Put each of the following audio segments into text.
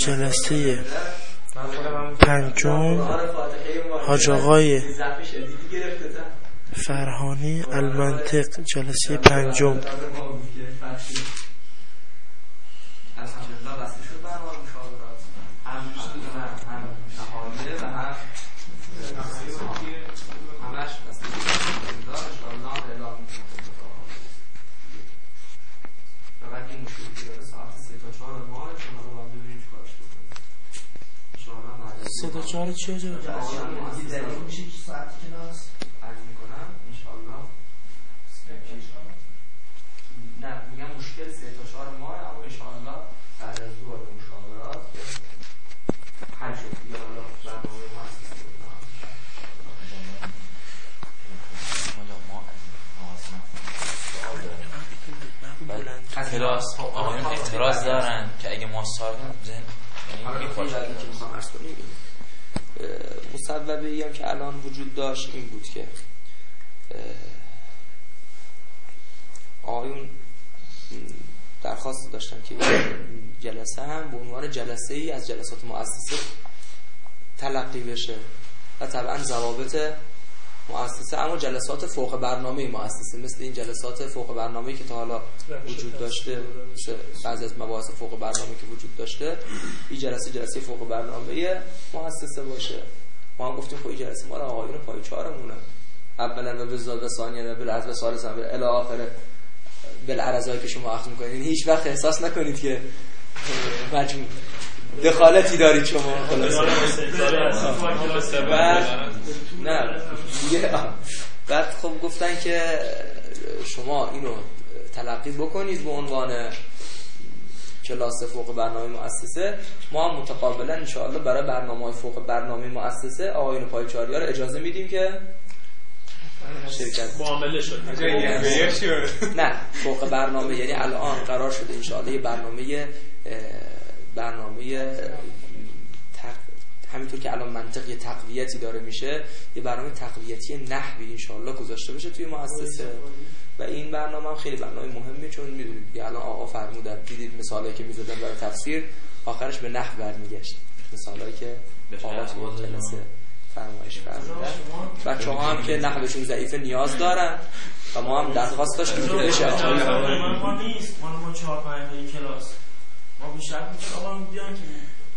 جلسه پنجم حاج آقای فرهانی المنطق، جلسه پنجم. سه تا چهار چیه جا؟ میشه که ساعت کلاس عرض میکنم انشاءالله. نه میگم مشکل 3 تا 4 ماه، اما انشاءالله بعد از دور مشاورات حل شد دیگه. حالا برنامه مؤسسه کلاس آقایون اعتراض دارن که اگه ما سالم مصوبه‌ای هم که الان وجود داشت این بود که آقایون درخواست داشتن که جلسه هم به عنوان جلسه ای از جلسات مؤسسه تلقی بشه و طبعا ضوابط مؤسسه، اما جلسات فوق برنامه مؤسسه مثل این جلسات فوق برنامه‌ای که تا حالا وجود داشته، بعضی از مباحث فوق برنامه که وجود داشته، این جلسه فوق برنامه مؤسسه باشه. ما هم گفتیم خب این جلسه ما آقایون پایه‌چهارمونه، اولا و بزاد و ثانیا و بالعرض و ثالثا و الی آخر بالعرضایی که شما عقد می‌کنید. هیچ وقت احساس نکنید که مجموع دخالتی دارید شما. خلاصه نه بعد خب گفتن که شما اینو تلقی بکنید به عنوان کلاس فوق برنامه مؤسسه. ما هم متقابلا ان شاء الله برای برنامه‌های فوق برنامه مؤسسه آقایون پایه‌چهاریا رو اجازه میدیم که شرکت معامله شد. نه فوق برنامه یعنی الان قرار شده ان شاء الله یه برنامه همینطور که الان منطق یه تقویتی داره میشه، یه برنامه تقویتی نحوی ان شاء الله گذاشته بشه توی مؤسسه. و این برنامه هم خیلی برنامه مهمه، چون میدونید دیگه الان آقا فرمودن، دیدید مثالایی که میزدن برای تفسیر آخرش به نحو برمیگشت، مثالایی که آقا توی جلسه فرمایش فرمودن. بچه‌ها هم که نحوشون ضعیفه نیاز دارن و ما هم درخواست داشتیم که بشه. ما نیست، ما 4-5 کلاس ما بیشتر می‌خوام آقا بیان که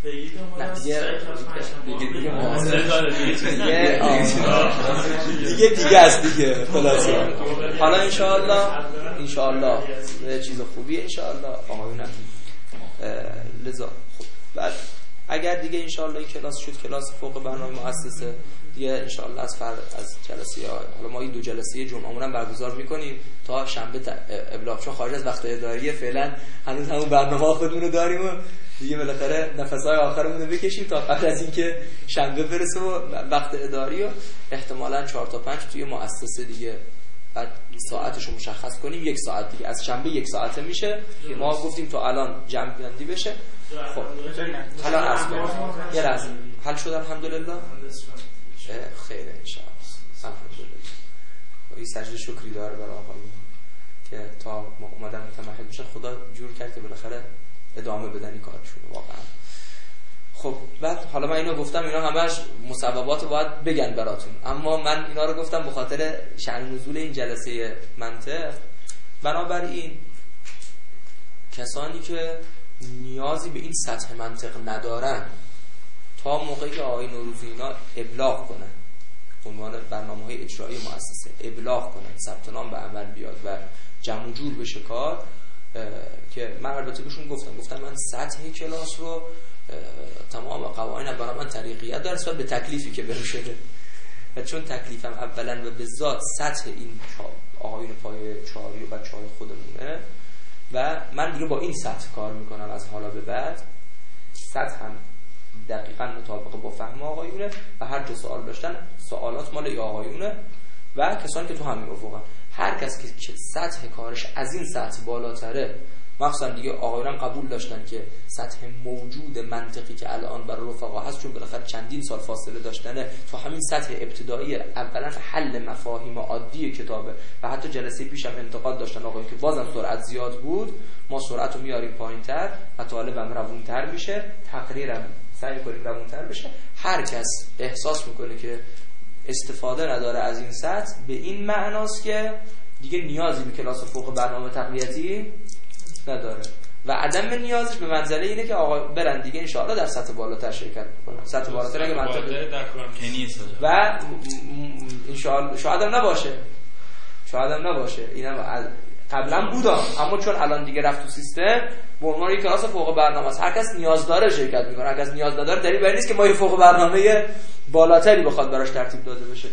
دیگه است دیگه. خلاصه حالا انشاءالله چیز خوبیه انشاءالله آقایونم. لذا خب بعد اگر دیگه انشاءالله این کلاس شد کلاس فوق برنامه مؤسسه دیگه انشاءالله از جلسه حالا ما این 2 جلسه جمعه‌مون هم برگزار می‌کنیم تا شنبه ابلاغ، چون خارج از وقت اداریه فعلا هنوز همون برنامه خودمون رو داریم و دیگه بالاخره نفس‌های آخرمون رو بکشیم تا قبل از اینکه شنبه برسه و وقت اداری و احتمالاً 4 تا 5 توی مؤسسه دیگه بعد ساعتش رو مشخص کنیم. 1 ساعت دیگه از شنبه 1 ساعته میشه. ما گفتیم تا الان جمع بندی بشه. خب حالا عرض کنم یه لحظه حل شد الحمدلله. خیره انشاءالله الحمدلله. این سجده شکری داره برای آقایون که تا ما اومدن متمهل بشن، خدا جور کرد که بالاخره ادامه بدنی کارشون واقعا. خب بعد حالا من اینو گفتم، اینا همش مصوبات باید بگن براتون، اما من اینا رو گفتم به خاطر شأن نزول این جلسه منطق. بنابراین کسانی که نیازی به این سطح منطق ندارن تا موقعی که آقای نوروزی اینا ابلاغ کنن عنوان برنامه‌های اجرایی مؤسسه ابلاغ کنن، ثبت نام به عمل بیاد و جمع جور بشه کار، که من البته بهشون گفتم من سطح کلاس رو تمام قوانین برای من طریقیت داره نسبت به تکلیفی که بهم شده، و چون تکلیفم اولا و به ذات سطح این آقایون پایه‌چهاری و بچه‌های خودمونه و من دیگه با این سطح کار میکنم از حالا به بعد. سطح هم دقیقاً مطابق با فهم آقایونه و هر جا سوال داشتن سوالات مال آقایونه و کسانی که تو همین افقن. هر کس که سطح کارش از این سطح بالاتره مخصوصا دیگه آقایان قبول داشتن که سطح موجود منطقی که الان برای رفقا هست، چون بالاخره چندین سال فاصله داشتنه، تو همین سطح ابتدایی اولا حل مفاهیم عادی کتابه و حتی جلسه پیشم انتقاد داشتن آقایان که بازم سرعت زیاد بود، ما سرعت رو میاریم پایین‌تر و طالبم روون‌تر میشه، تقریرم سعی کنیم روون‌تر بشه. هر کس احساس میکنه که استفاده نداره از این سطح، به این معناست که دیگه نیازی به کلاس فوق برنامه تقویتی نداره و عدم نیازش به منزله اینه که آقا برن دیگه انشاءالله در سطح بالاتر شرکت بکنن. سطح بالاتر اگه منطقه و انشاءالله شاید هم نباشه اینم قبلا بودم، اما چون الان دیگه رفت تو سیستم به عنوان یک کلاس فوق برنامه است، هر کس نیاز داره شرکت میکنه، هر کس نیاز نداره دلیل بر این نیست که ما یه فوق برنامه بالاتری بخواد براش ترتیب داده بشه.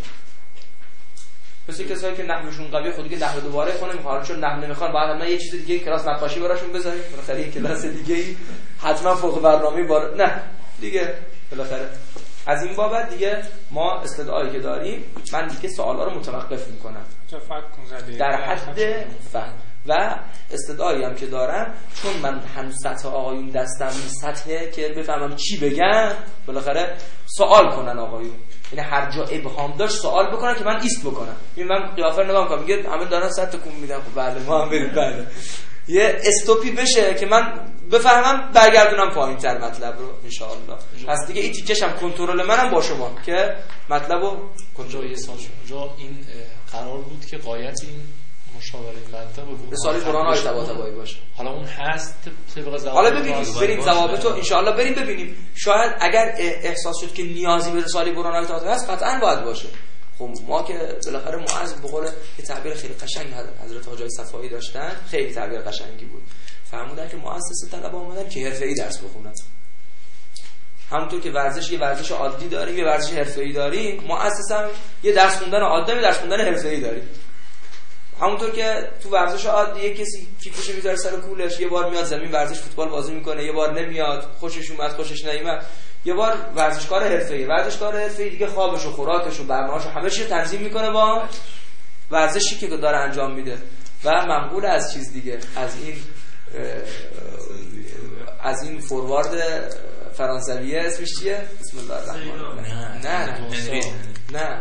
مثل کسایی که نحوشون قویه خودی که نحو دوباره خونه میخوان، چون نحو نمیخوان بعد ما یه چیز دیگه کلاس نقاشی براشون بذاریم، بالاخره یه کلاس دیگه‌ای حتما فوق برنامه نه دیگه. بالاخره از این بابت دیگه ما استدعایی که داریم، من دیگه سوالا رو متوقف میکنم در حد فهم و استدعایی هم که دارم، چون من هنوز سطح آقایون دستم سطحه که بفهمم چی بگم، بالاخره سوال کنن آقایون، یعنی هر جا ابهام داشت سوال بکنن که من ایست بکنم. این من قیافه نگاه میکنم میگه همه دارن سطح کم میدن، خب بله ما هم بریم بله یه استوپی بشه که من بفهمم برگردونم پایین‌تر مطلب رو انشاءالله. پس دیگه این تیکش هم کنترل منم با شما که مطلبو کنترل جا این قرار بود که غایت این مشاوره منطق بود رساله قرآن های طباطبایی باشه. حالا اون هست طبق ضوابط، حالا ببینیم بریم ضوابطو انشاءالله بریم ببینیم. شاید اگر احساس شد که نیازی به رساله قرآن های طباطبایی هست قطعاً باید باشه. خب ما که بالاخره معز به قول یه تعبیر خیلی قشنگ حضرت حاجی صفایی داشتن، خیلی تعبیر قشنگی بود، فرمودن که مؤسسه طلبه اومدن که حرفه‌ای درس بخونن. همونطور که ورزش یه ورزش عادی داریم یه ورزش حرفه‌ای داریم، مؤسسه هم یه درس خوندن عادی درس خوندن حرفه‌ای داریم. همونطور که تو ورزش عادی یه کسی کیفشو میذاره سر کولش، یه بار میاد زمین ورزش فوتبال بازی میکنه، یه بار نمیاد، خوشش اومد خوشش نیومد، یه بار ورزشکار حرفه‌ای دیگه خوابش و خوراکش و برنامه‌اش همه چی تنظیم میکنه با ورزشی که داره انجام میده و منقول از چیز دیگه، از این فوروارد فرانسویه اسمش چیه؟ بسم الله الرحمن الرحیم. نه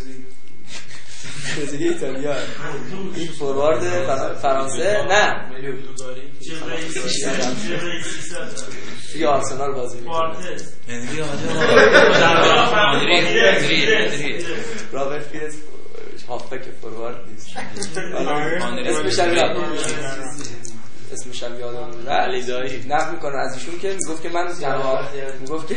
ترزیگه ایتالیا، این فوروارد فرانسه نه دیگه آرسنال بازی میکنه، رابرت فیلز هافبک فوروارد نیست، اسمش هم یادم میاد علی دایی نقل میکنه از ایشون که میگفت که من میگفت که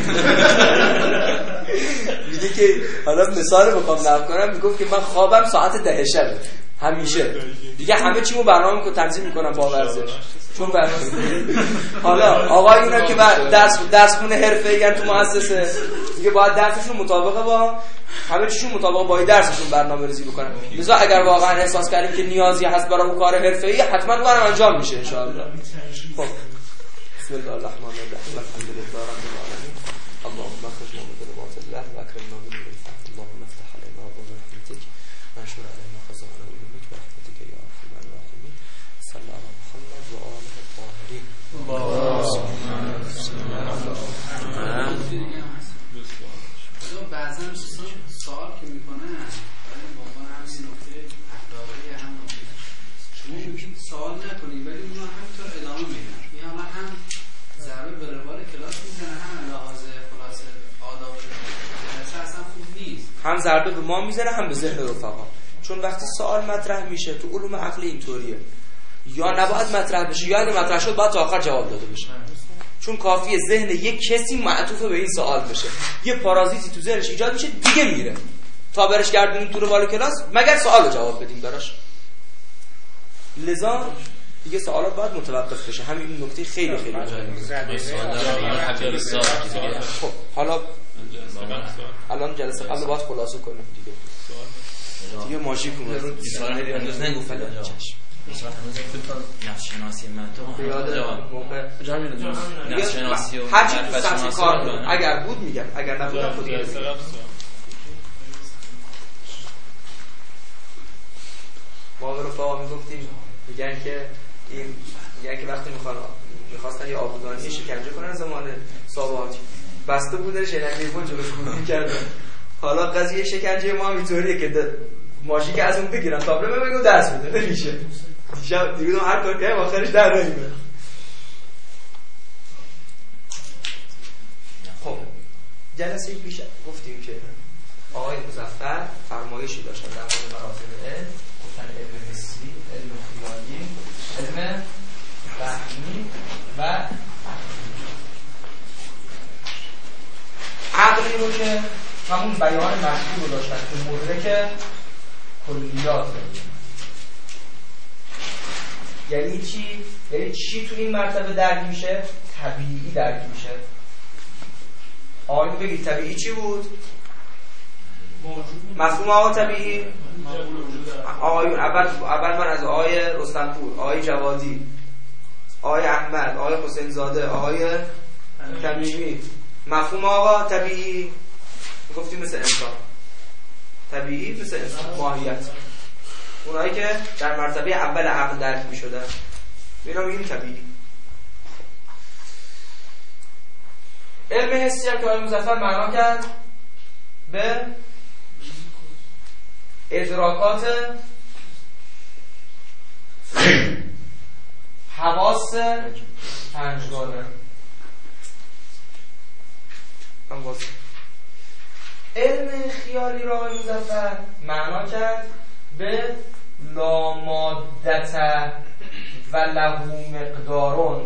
میگه که حالا مثال بخوام نقل کنم، میگفت که من خوابم ساعت 10 شب همیشه دیگه همه چیمو برنامه رو تنظیم میکنم با ورزش، چون حالا آقایونم که درس خونه حرفه‌ای تو مؤسسه دیگه باید درسشون مطابقه با همه چیشون مطابق با درسشون برنامه‌ریزی بکنن. لذا اگر واقعا احساس کردیم که نیازی هست برای اون کار حرفه‌ای حتما اونم انجام میشه ان شاء الله. خب بسم الله الرحمن الرحیم، الحمدلله رب العالمین، اللهم اخرجنا من ظلمات الله واكرمنا بنور الفهم، اللهم افتح علينا ابواب رحمتك وانشر علينا خزائن علمك برحمتك يا ارحم الراحمين. صلی علی محمد و آله الطاهرین. بعضا سوال که میکنن برای عنوان همین نکته اخلاقی هم نکته شما میگید سوال نکنید ولی اونا همینطور ادامه میدن، این حالا هم ضربه به روال کلاس میزنه هم لحاظ خلاصه آداب درس اصلا خوب نیست، هم ضربه به ما میزنه هم به ذهن رفقا، چون وقتی سوال مطرح میشه تو علوم عقلی اینطوریه، یا نباید مطرح بشه یا اگه مطرح شد باید تا آخر جواب داده بشه، چون کافیه ذهن یک کسی معطوف به این سوال بشه، یه پارازیتی تو ذهنش ایجاد میشه دیگه میره تا برش گردونیم تو روال کلاس مگر سوال رو جواب بدیم براش. لذا دیگه سوالات باید متوقف بشه. همین این نکته خیلی خیلی مهمه. خب حالا الان جلسه قبل باید خلاصه کنیم دیگه ماژیک اومد هنوز نگفتم نفس شناسی منطق نفس شناسی و هر چی تو سطح کار اگر بود میگم، اگر نبود خود میگم. ما به رفقا میگفتیم میگن که این میگن که وقتی میخواستن یه آبودانی شکنجه کنن زمان ساواک بسته بودن شنکه بود جلوش کور میکردن. حالا قضیه شکنجه ما هم اینطوریه که ماشی که از اون بگیرن تابلو بگو درس بده نمیشه. دیگه هر کار کنیم آخرش در نمیاد. خب جلسه پیش گفتیم که آقای مظفر فرمایشی داشتن در مورد مراتب علم، گفتن علم حسی، علم خیالی، علم فهمی و عقلی رو که همون بیان مشهور رو داشتن که مدرک کلیات رو. یعنی چی؟ یعنی چی تو این مرتبه درک میشه؟ طبیعی درک میشه. آقایون بگید طبیعی چی بود؟ مفهوم آقا طبیعی؟ آقایون اول من از آقای رستمپور، آقای جوادی، آقای احمد، آقای حسین زاده، آقای تمیمی، مفهوم آقا طبیعی گفتیم مثل انسان، طبیعی مثل انسان، ماهیت، اونایی که در مرتبه اول عقل درک می شدن اینا میگیم طبیعی. علم حسی هم که آقای مظفر معنا کرد به ادراکات حواس پنجگانه. علم خیالی را آقای مظفر معنا کرد به لا مادت و له مقدارون.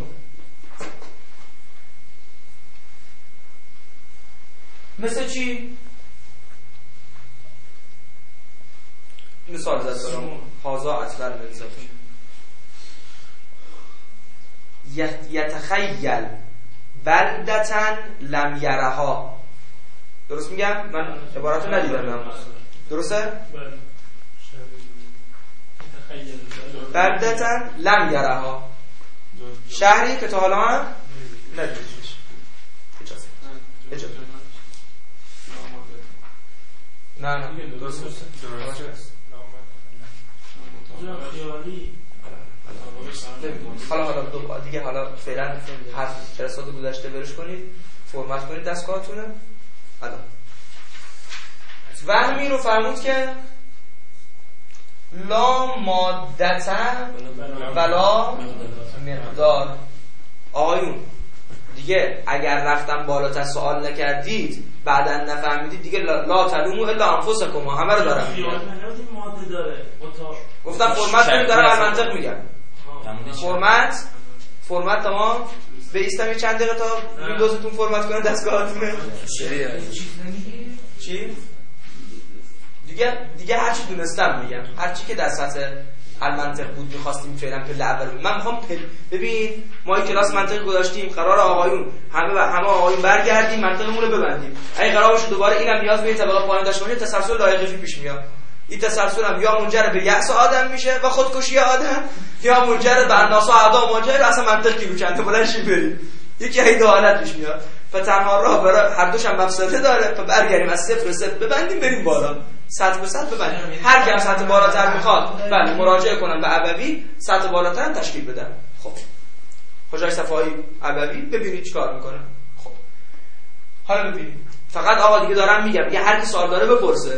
مثل چی؟ مثال زدم هازا اطول منزفی یتخیل بلدتن لم یرها. درست میگم؟ من عبارتو ندیدم. درسته؟ بلدتن لم یرها، شهری که تا حالا هم ندیدش. اجازه نه درست حالا دیگه حالا فعلا حرف جلسات گذشته برش کنید، فرمت کنید دستگاهتونه. الان وهمی رو فرمود که لا مادت ولا مقدار. آقایون دیگه اگر رفتم بالاتر سوال نکردید بعداً نفهمیدید دیگه لا تلومو الا انفسکم، همه رو دارم میگم. ماده داره گفتم فرمت کنید، دارم از منطق میگم. فرمت تمام. بیستم یه چند دقیقه تا ویندوزتون فرمت کنن دستگاهاتونه. چی؟ دیگه هر چی دونستم میگم، هر چی که در سطح المنطق بود می‌خواستیم فعلا پله اول بود. من می‌خوام ببین ما این کلاس منطق گذاشتیم، قرار آقایون همه آقایون برگردیم منطقمون رو ببندیم. اگه قرار باشه دوباره اینم نیاز به این طبقه پایین داشته باشه، تسلسل لایقی پیش میاد. این تسلسل هم یا منجر به یأس آدم میشه و خودکشی آدم، یا منجر به اناس و اعدام ماجر اصلا منطقی رو کنده بلند شیم بریم. یکی از دو حالت پیش میاد. فتنها راه برای هر دوش هم مفسده داره. برگردیم از صفر صفر ببندیم بریم بالا، سطح به سطح ببندیم. هر کی هم سطح بالاتر میخواد بله مراجعه کنن به ابوی، سطح بالاتر هم تشکیل بدن. خب حجاج صفایی ابوی ببینید چیکار میکنه. خب حالا ببینید فقط آقا دیگه دارم میگم یه هر کی سوال داره بپرسه،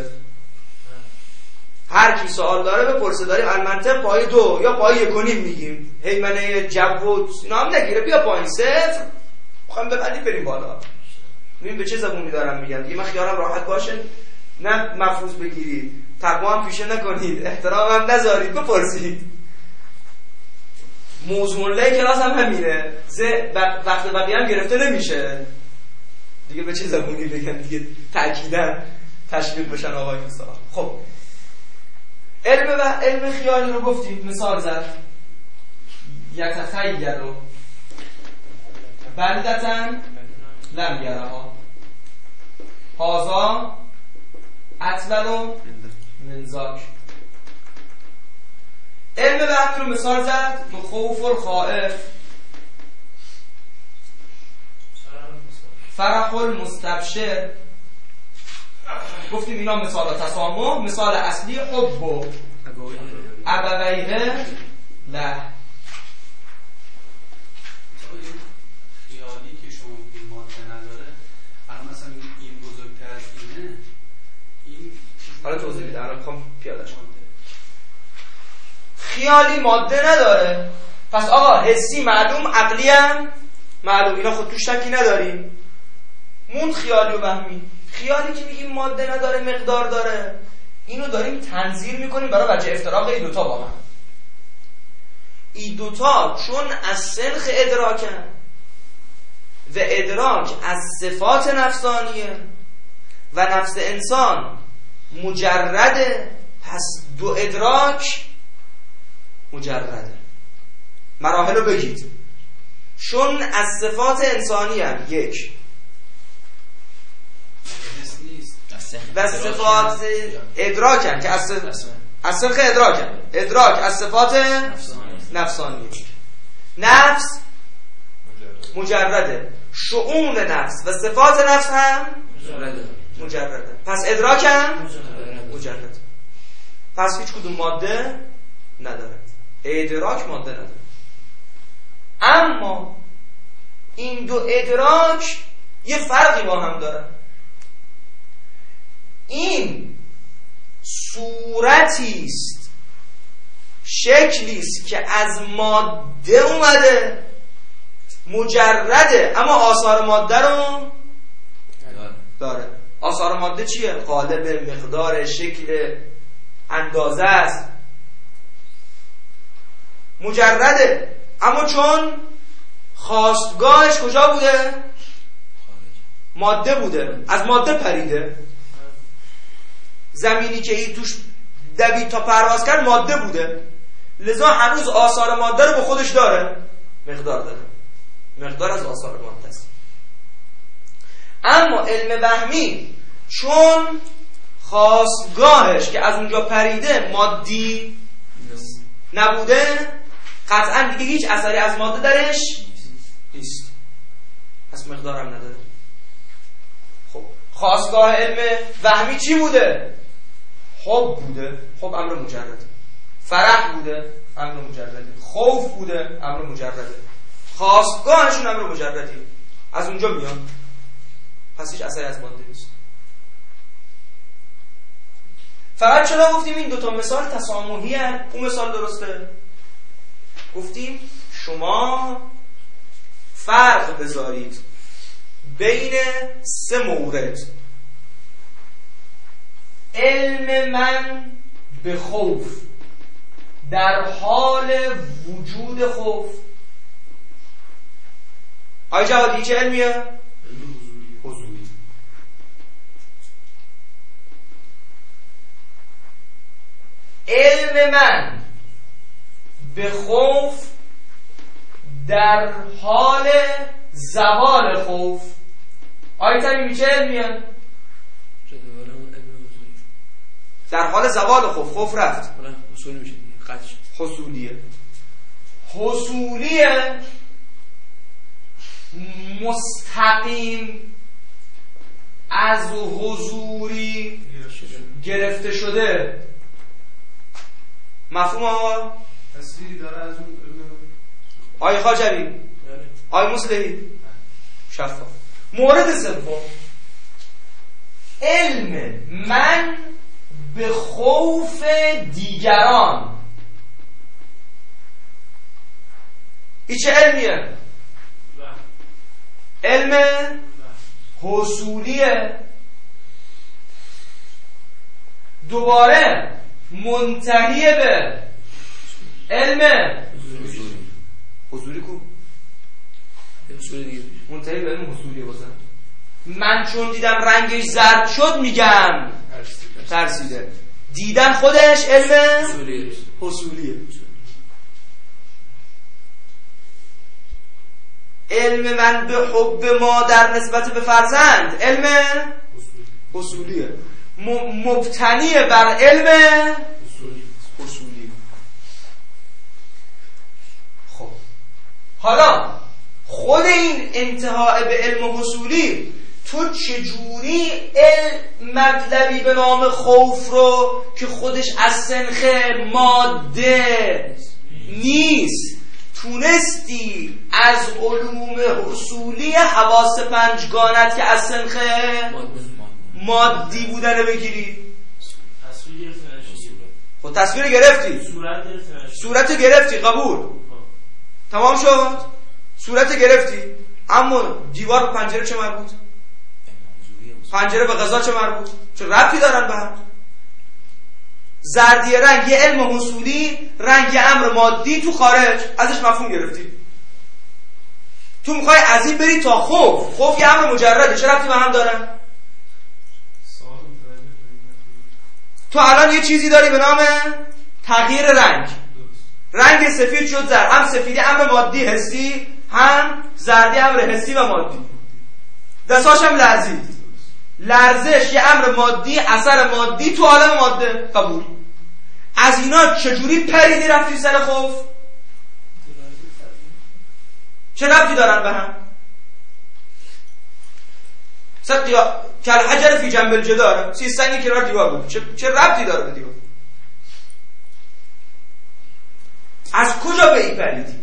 هر کی سوال داره بپرسه. داریم المنطق پای 2 یا پای 1.5 میگیم، هیمنه جو اینا هم نگیره، بیا پایین صفر میخوام ببندیم بریم بالا. ببین به چه زبونی دارم میگم دیگه. من خیالم راحت باشه، نه مفروض بگیرید، تقوا هم پیشه نکنید، احترام هم نذارید، بپرسید. موضوع کلاس هم همینه، وقت بقیه هم گرفته نمیشه دیگه. به چه زبونی بگم دیگه، تأکیداً تشویق بشن آقای مصطفی. خب علم خیالی رو گفتیم، مثال زد یتخیل بلدتن لم یرها هازا اطول من ذاک. علم وهم رو مثال زد به خوف الخائف، فرح المستبشر. گفتیم اینا مثال تسامح، مثال اصلی حب، ابویه له. حالا توضیح میدم، الان میخوام پیاده‌اش کنم. خیالی ماده نداره، پس آقا حسی معلوم، عقلی هم معلوم، اینا خود توش شکی نداریم. موند خیالی و وهمی. خیالی که میگیم ماده نداره، مقدار داره، اینو داریم تنظیر میکنیم برای وجه افتراق این دوتا با هم. این دوتا چون از سنخ ادراکن و ادراک از صفات نفسانیه و نفس انسان مجرده، پس دو ادراک مجرده. مراحل رو بگید. چون از صفات انسانی هم یک و صفات ادراکن که از سنخ ادراکن، ادراک از صفات نفسانیه. نفس مجرده، شؤون نفس و صفات نفس هم مجرده، پس ادراک هم مجرده. پس هیچ کدوم ماده نداره، ادراک ماده نداره. اما این دو ادراک یه فرقی با هم داره. این صورتی است، شکلی است که از ماده اومده، مجرده، اما آثار ماده رو داره. آثار ماده چیه؟ قالب، مقدار، شکل، اندازه است، مجرده. اما چون خاستگاهش کجا بوده؟ ماده بوده، از ماده پریده. زمینی که این توش دوید تا پرواز کرد ماده بوده، لذا هنوز آثار ماده رو به خودش داره، مقدار داره، مقدار از آثار ماده است. اما علم وهمی چون خاستگاهش که از اونجا پریده مادی نبوده، قطعا دیگه هیچ اثری از ماده درش نیست، پس مقدار هم نداره. خب خاستگاه علم وهمی چی بوده؟ حب بوده، حب امر مجرده. فرح بوده، امر مجرده. خوف بوده، امر مجرده. خاستگاهشون امر مجردی، از اونجا میان، پس هیچ اثری از ماده نیست. فقط چرا گفتیم این دوتا مثال تسامحی هست؟ اون مثال درسته. گفتیم شما فرق بذارید بین سه مورد: علم من به خوف در حال وجود خوف. آی جوادی چه علمیه؟ حضوری. علم من به خوف در حال زوال خوف. آی تمیمی چه علمیه؟ در حال زوال خوف، خوف رفت، حصول میشه دیگه، قطع شد. حصولیه. حصولیه مستقیم از حضوری گرفته شده. مفهوم آقا؟ تصویری داره از اون آی خاجری، آی مصلحی، شفاف. مورد سوم، علم من به خوف دیگران. این چه علمیه؟ علم حصولیه. دوباره منتهی به علم حضوری. کو منتهی به علم حضوریه. بازم من چون دیدم رنگش زرد شد میگم ترسیده. دیدن خودش علم حصولیه. علم من به حب مادر نسبت به فرزند علم حصولیه، مبتنی بر علم حصولی. خب حالا خود این انتهای به علم حصولی، تو چجوری مطلبی به نام خوف رو که خودش از سنخ ماده نیست تونستی از علوم حصولی حواس پنجگانت که از سنخ مادی بودن بگیری؟ خب تصویر گرفتی، صورت گرفتی، قبول، تمام شد، صورت گرفتی، اما دیوار به پنجره چه مربوط؟ پنجره به غذا چه مربوط؟ چه ربطی دارن به هم؟ زردی رنگ یه علم حصولی، رنگ امر مادی تو خارج، ازش مفهوم گرفتی. تو میخوای از این بری تا خوف یه امر مجرده، چه ربطی به هم دارن؟ تو الان یه چیزی داری به نام تغییر رنگ سفید شد زرد، هم سفیدی امر مادی حسی، هم زردی امر حسی و مادی، دستاش هم لرزید، لرزش یه امر مادی، اثر مادی تو عالم ماده، قبول. از اینا چجوری پریدی رفتی سر خوف؟ چه ربطی دارن به هم؟ کل حجر فی جنب الجدار، سنگ کنار دیوار بود، چه ربطی داره به دیوار؟ از کجا به این پریدی؟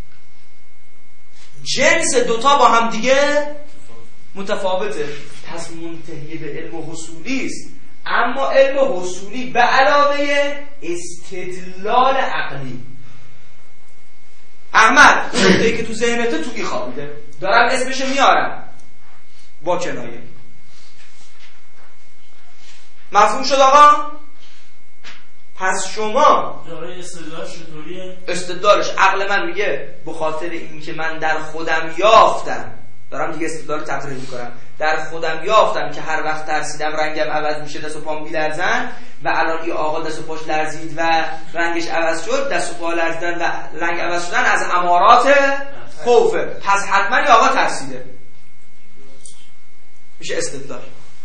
جنس دوتا با هم دیگه متفاوته، پس منتهی به علم حصولی است، اما علم حصولی به علاوه استدلال عقلی. احمد نقطه‌ای که تو ذهنته توی خوابیده، دارم اسمش میارم با کنایه، مفهوم شد آقا؟ پس شما استدلالش چطوریه؟ استدلالش عقل من میگه به خاطر این که من در خودم یافتم، دارم دیگه استدلال تقریر میکنم، در خودم یافتم که هر وقت ترسیدم رنگم عوض میشه، دست و پام میلرزن، و الان این آقا دست و پاش لرزید و رنگش عوض شد، دست و پا لرزیدن و رنگ عوض شدن از امارات خوفه، پس حتما این آقا ترسیده، میشه استدلال.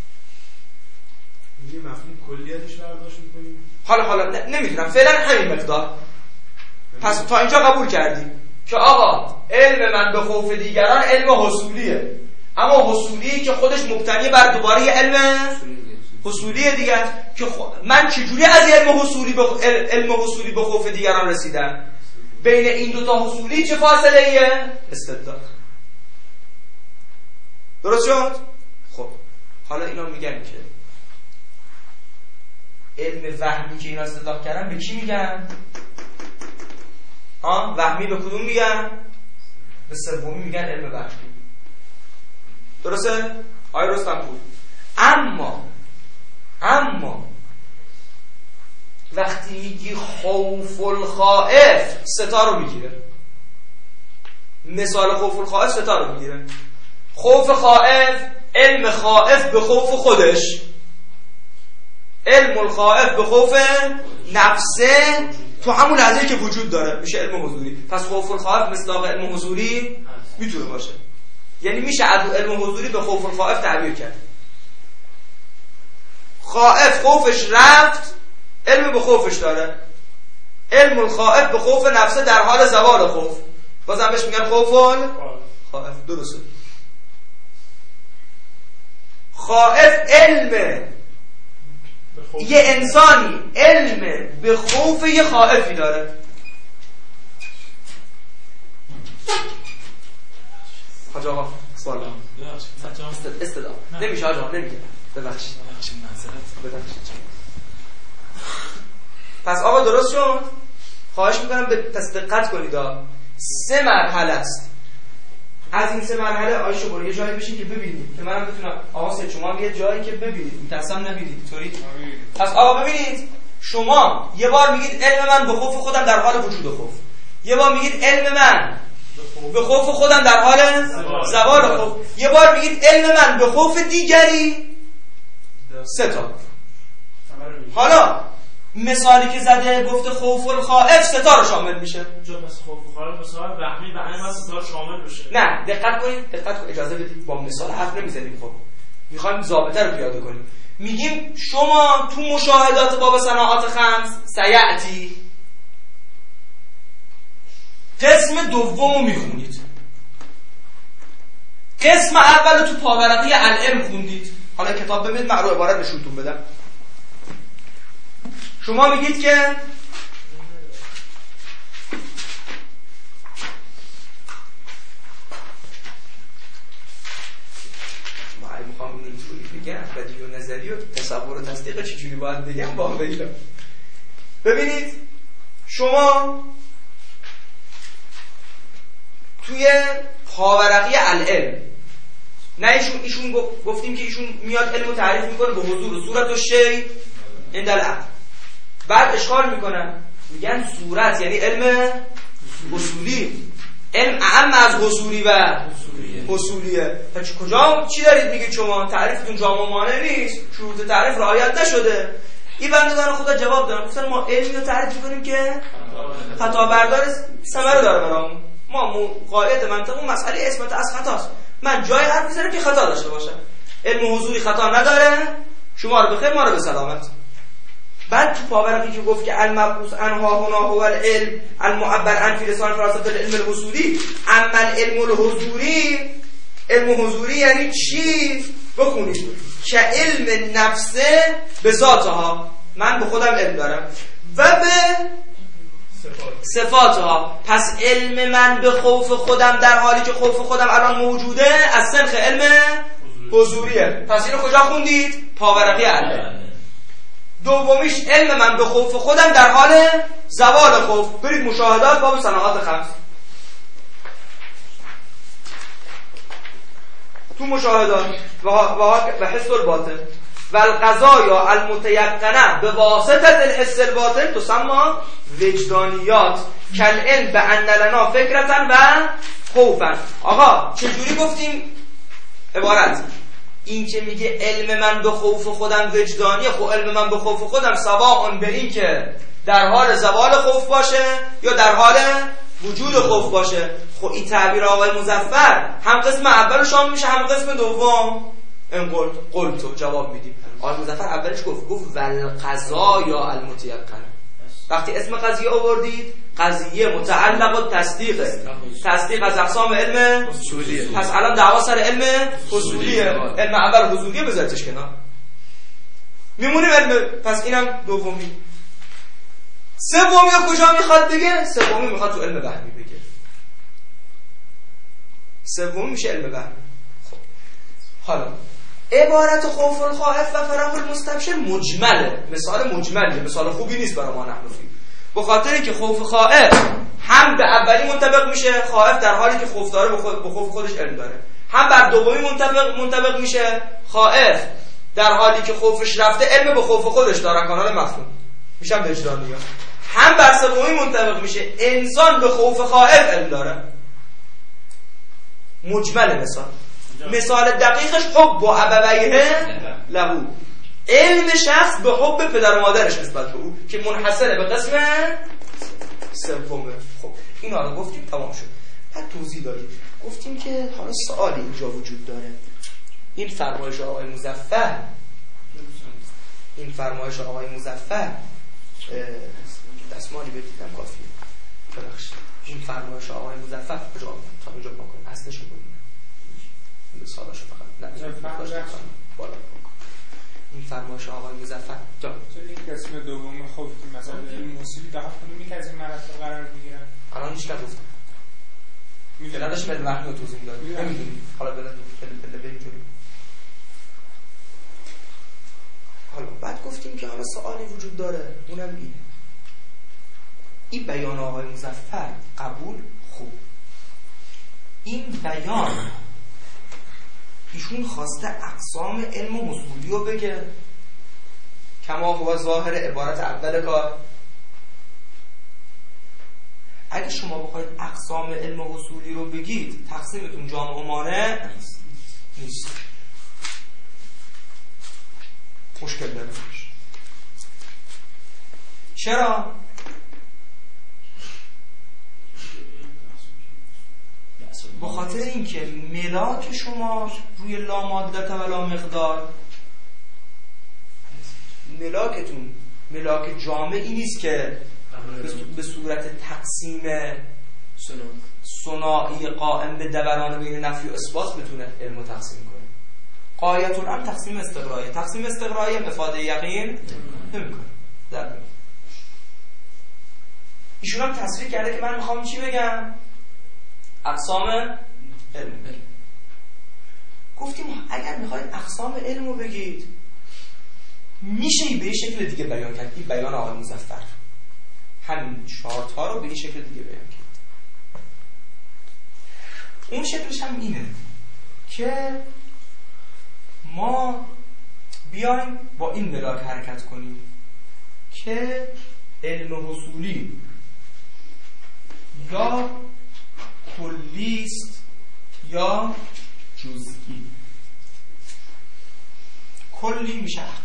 یه مفهوم کلیتش برداشت می‌کنیم. حالا نمیدونم، فعلا همین مقدار. پس تا اینجا قبول کردیم که آقا علم من به خوف دیگران علم حصولیه، اما حصولی که خودش مبتنی بر دوباره یه علم حصولیه دیگر، که من چجوری از علم حصولی به خوف دیگران رسیدم؟ بین این دوتا حصولی چه فاصله ایه؟ استدلال. درست شد؟ خب حالا اینا میگن که علم وهمی که اینا استدلال کردن به کی میگن؟ وهمی به کدوم میگن؟ به سومی میگن علم وهمی. درسته؟ آیه رستم بود. اما وقتی میگی خوف الخائف، ستا رو میگیره. مثال خوف الخائف ستا رو میگیره. خوف خائف، علم خائف به خوف خودش، علم الخائف به خوف نفسه تو همون لحظه‌ای که وجود داره، میشه علم حضوری. پس خوف الخائف مثل علم حضوری میتونه باشه، یعنی میشه از علم حضوری به خوف الخائف تعبیر کرد. خائف خوفش رفت، علم به خوفش داره، علم الخائف به خوف نفسه در حال زوال خوف، بازم بهش میگن خوف الخائف. درسته. خائف علم یه انسانی علم به خوف یه خائفی داره. حاج آقا سوال استدلال نمیشه حاج آقا، نمیگه ببخشید. پس آقا درست شد؟ خواهش میکنم به دقت کنید. 3 مرحله است. از این 3 مرحله آیشو برو یه جایی بشین که ببینید که منم بتونم. آقا سید شما یه جایی که ببینید، متصم نبینید طوری. پس آقا ببینید، شما یه بار میگید علم من به خوف خودم در حال وجود خوف، یه بار میگید علم من به خوف خودم در حال زوال خوف، یه بار میگید علم من به خوف دیگری. 3 تا. حالا مثالی که زده گفته خوف الخائف 3 تا رو شامل میشه. چون پس خوف الخائف مثال وهمی معنی واسه 3 تا شامل بشه. نه دقت کنید، اجازه بدید، با مثال حرف نمیزنیم. خب میخوایم ضابطه رو پیاده کنیم. میگیم شما تو مشاهدات باب صناعات خمس سیعتی قسم دومو میخونید، قسم اول تو پاورقی العلم خوندید. حالا کتاب ببینید، من رو عبارت نشونتون بدم. شما میگید که میخوام اینجوری بگم، بدیهی و نظری و تصور و تصدیق چجوری باید بگم با بگم. ببینید شما توی پاورقی العلم نه ایشون گفتیم که ایشون میاد علمو تعریف میکنه به حضور و صورت و شی عند العقل. بعد اشکال میکنن میگن صورت یعنی علم اصولی، علم اعم از حصولی و حصولیه. کجا چی دارید میگید شما؟ تعریفتون جامع مانع نیست، شروط تعریف رعایت نشده. این بندگان خدا جواب دادن، گفتن ما علمی رو تعریف میکنیم که خطا بردار ثمره داره برامون. ما قاعده منطق مسئله اسمت از خطاست. من جای حرف میذارم که خطا داشته باشم. علم حضوری خطا نداره، شما رو بخیر ما رو به سلامت. بعد تو پاورقی که گفت که المبعوث عنها هنا هو العلم المعبر عن فی لسان فلسفه العلم الحصولی، اما العلم الحضوری، علم حضوری یعنی چی؟ بخونید که علم نفسه به ذاتها، من به خودم علم دارم، و به صفاتها. پس علم من به خوف خودم در حالی که خوف خودم الان موجوده از سنخ علم حضوریه. پس اینو کجا خوندید؟ پاورقی علم. دومیش علم من به خوف خودم در حال زوال خوف. برید مشاهدات باب صناعات خمس. تو مشاهدات و حس الباطن و القضایا المتيقنه به واسطه الحس الباطن تسمى وجدانیات کالعلم بان لنا فکرة و خوفا. آقا چجوری گفتیم عبارت؟ این که میگه علم من به خوف خودم وجدانیه، خب علم من به خوف خودم سواء به این که در حال زوال خوف باشه یا در حال وجود خوف باشه. خب این تعبیر آقای مظفر هم قسم اول شامل میشه هم قسم دوم. این قلتو جواب میدیم. آقای مظفر اولش گفت والقضا یا المتيقن. وقتی اسم قضیه آوردید، قضیه متعلق و تصدیق از اقسام علم حصولیه. پس الان دعوا سر علم حصولیه. علم اول حصولیه بذارتش کنار، میمونیم علم. پس اینم دومی. سومی کجا میخواد بگه؟ سومی میخواد تو علم وهمی بگه. سومی میشه علم وهمی. خب حالا عبارت خوف الخائف و فرح المستبشر مجمله، مثال مجمله، مثال خوبی نیست برای ما نحنفی. به خاطر اینکه خوف خائف هم به اولی منطبق میشه، خائف در حالی که خوف داره به خوف خودش علم داره، هم بر دومی منطبق میشه، خائف در حالی که خوفش رفته علم به خوف خودش داره، کانال مفهوم میشن وجدانی‌ها. هم بر سومی منطبق میشه، انسان به خوف خائف علم داره. مجمل مثال دقیقش حب و ابویه لهو، علم شخص به حب پدر و مادرش نسبت به او که منحصره به قسم سومه. خب اینا رو گفتیم تمام شد. بعد توضیح دادیم، گفتیم که حالا سوالی اینجا وجود داره. این فرمایش آقای مظفر دستمالی بدیدم کافیه. ببخشید این فرمایش آقای مظفر کجا تا اینجا بکنیم اصلش رو بگیم مثالاشو فقط نه بالا. این فرمایش آقای مظفر جان این قسم دوم خوف مثلا این موسیقی ده کدومی که از این مراتب قرار میگیرن؟ الان هیچ گفتم میگه نداش به وقت رو توضیح میداد نمیدونی. حالا بله بریم جلو. حالا بعد گفتیم که حالا سوالی وجود داره، اونم اینه. این بیان آقای مظفر قبول خوب. این بیان ایشون خواسته اقسام علم و حصولی رو بگه کما هو ظاهر عبارت اول کار. اگه شما بخواید اقسام علم و حصولی رو بگید تقسیمتون جامع و مانع نیست. مشکل داره. چرا؟ به خاطر اینکه ملاک شما روی لا مادة ولا مقدار، ملاکتون ملاک جامعی نیست که به صورت تقسیم ثنایی قائم به دوران بین نفی و اثبات بتونه علمو تقسیم کنه. غایت الامر تقسیم استقرایه. تقسیم استقرایه افاده یقین نمیکنه. ایشون هم تصریح کرده که من میخوام چی بگم؟ اقسام علم. گفتیم اگر میخواید اقسام علم رو بگید میشه به شکل دیگه بیان کرد. این بیان آقای مظفر همین چارت ها رو به این شکل دیگه بیان کرد. اون شکلش هم اینه که ما بیایم با این ملاک حرکت کنیم که علم حصولی یا کلیست یا جزئی. کلی میشه عقل،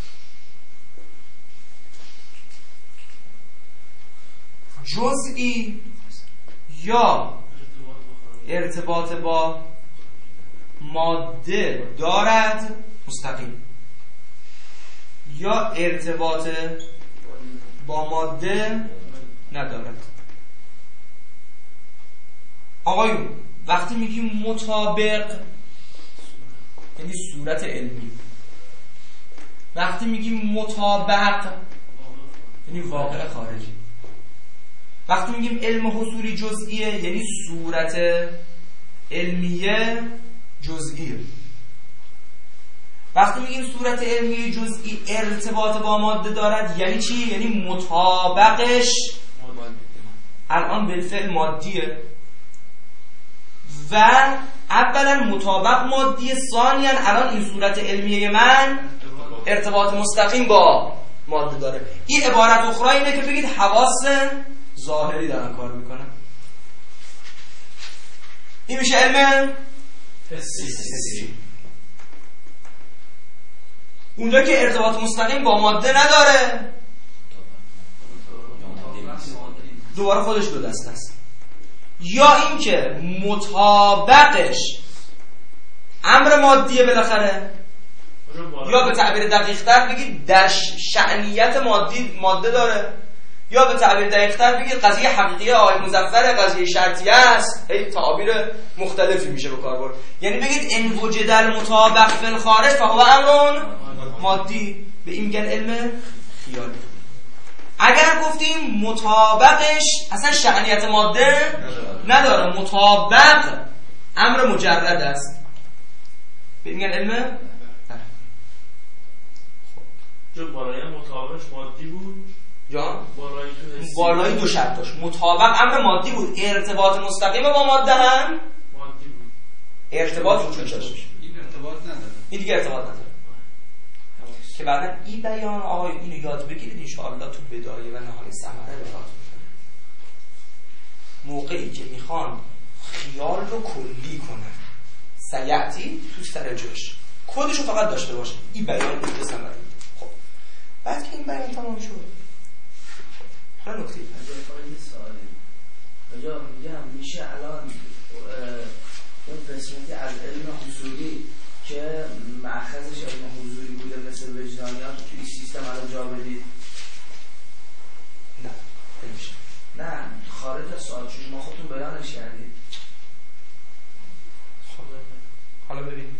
جزئی یا ارتباط با ماده دارد مستقیم یا ارتباط با ماده ندارد. آقایون وقتی میگیم مطابق یعنی صورت علمی، وقتی میگیم مطابق یعنی واقع خارجی، وقتی میگیم علم حصولی جزئیه یعنی صورت علمیه جزئیه. وقتی میگیم صورت علمی جزئی ارتباط با ماده دارد یعنی چی؟ یعنی مطابقش الان بالفعل مادیه و اولا مطابق مادیه، ثانیا الان این صورت علمیه من ارتباط مستقیم با ماده داره. این عبارت اخرى اینه که بگید حواس ظاهری دارن کار میکنن. این میشه علم حسی. اونجا که ارتباط مستقیم با ماده نداره دوباره خودش دو دسته است. یا اینکه مطابقش امر مادیه بالاخره، یا به تعبیر دقیق‌تر بگید در شأنیت ماده داره، یا به تعبیر دقیق‌تر بگید قضیه حقیقیه آقای مظفر قضیه شرطیه است. هی تعابیر مختلفی میشه به کار برد. یعنی بگید ان وجد المطابق فی الخارج فهو امر مادی، به این میگن علم خیالی. اگر گفتیم مطابقش اصلا شأنیت ماده نداره، مطابق امر مجرد است، به این میگن علم جو بالای مطابقش مادی بود. جان بالای دو شرط داشت. مطابق امر مادی بود، ارتباط مستقیم با ماده هم مادی بود. ارتباط وجود داشت. این ارتباط نداره. این دیگه ارتباط نداره. که بعدا این بیان آقای اینو یاد بگیرید ان شاءالله تو بدایه و نهایت ثمره براتون. موقعی که میخوان خیال رو کلی کنن سیعتی تو سر جاش کدشو فقط داشته باشه. این بیان بوده ثمره. خب بعد که این بیان تمام شد حالا نکته کجا میگم میشه الان اون قسمتی از علم حصولی که مأخذش علم حضوری بوده مثل وجدانیات تو این سیستم الان جا بدید؟ نه نمیشه. نه خارج از سوال چون شما خودتون بیانش کردید. حالا ببین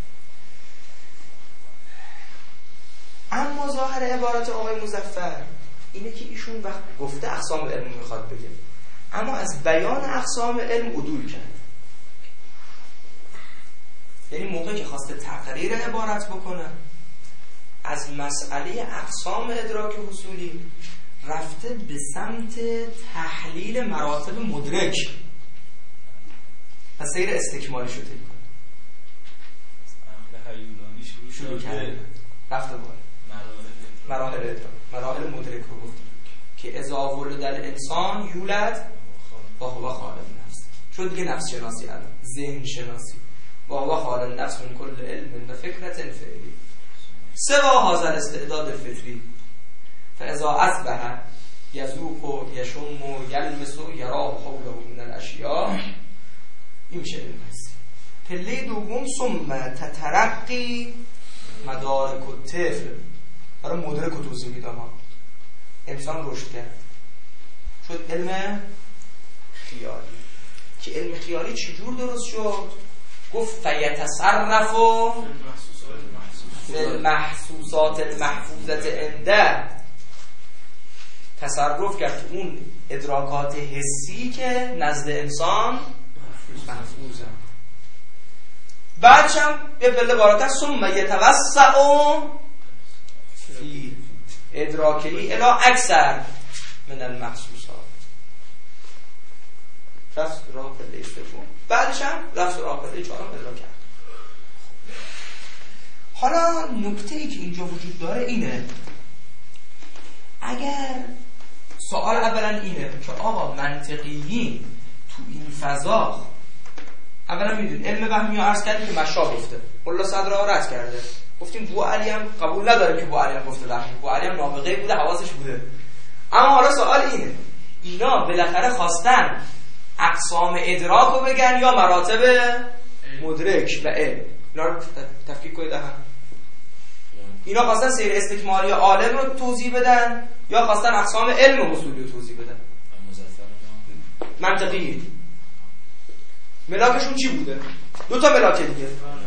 اما ظاهر عبارت آقای مظفر اینه که ایشون وقت گفته اقسام علم میخواد بگه اما از بیان اقسام علم عدول کرد. یعنی موقعی که خواسته تقریر عبارت بکنه از مسئله اقسام ادراک حصولی رفته به سمت تحلیل مراتب مدرک و سیر استکمالی شده شروع کرده رفته باید مراحل ادراک مراحل مدرک رو گفتیم که اذا ولد الانسان یولد و هو خالق نفس شد دیگه نفس شناسی الان ذهن شناسی و هو خالق نفس من کل علم و فکرت فعلی سوا هذا الاستعداد الفطری فاذا اصبح یذوق و یشم و یلمس و یرا حوله من الاشیاء این میشه علم هست. پله دوم ثم تترقی مدارک الطفل برای مدرک و توضیح میدم انسان رشد کرد شد علم خیالی که علم خیالی چجور درست شد؟ گفت فیتصرف فی المحسوسات المحفوظت عنده تصرف کرد اون ادراکات حسی که نزد انسان محفوظه. بعدش هم یه پله بالاتر ثم یتوسع فی ادراکی الی اکثر من المخصوصات. رفت راه پله سوم، بعدش هم رفت راه پله چهارم اجرا کرد. حالا نکته‌ای که اینجا وجود داره اینه، اگر سوال اولا اینه که آقا منطقیین تو این فضا، اولا میدونید علم وهمی رو عرض کردیم که مشا گفته، ملا صدر ها رد کرده، گفتیم بو علی هم قبول نداره که بو علی هم گفته وهمی، بو علی هم نابغه بوده، حواسش بوده. اما حالا سوال اینه، اینا بالاخره خواستن اقسام ادراک رو بگن یا مراتب مدرک و علم؟ اینا رو تفکیک کنید هم. اینا خواستن سیر استکمالی عالم رو توضیح بدن یا خواستن اقسام علم اصولی رو توضیح بدن؟ منطقیه. ملاکشون چی بوده؟ دو تا ملاک دیگه.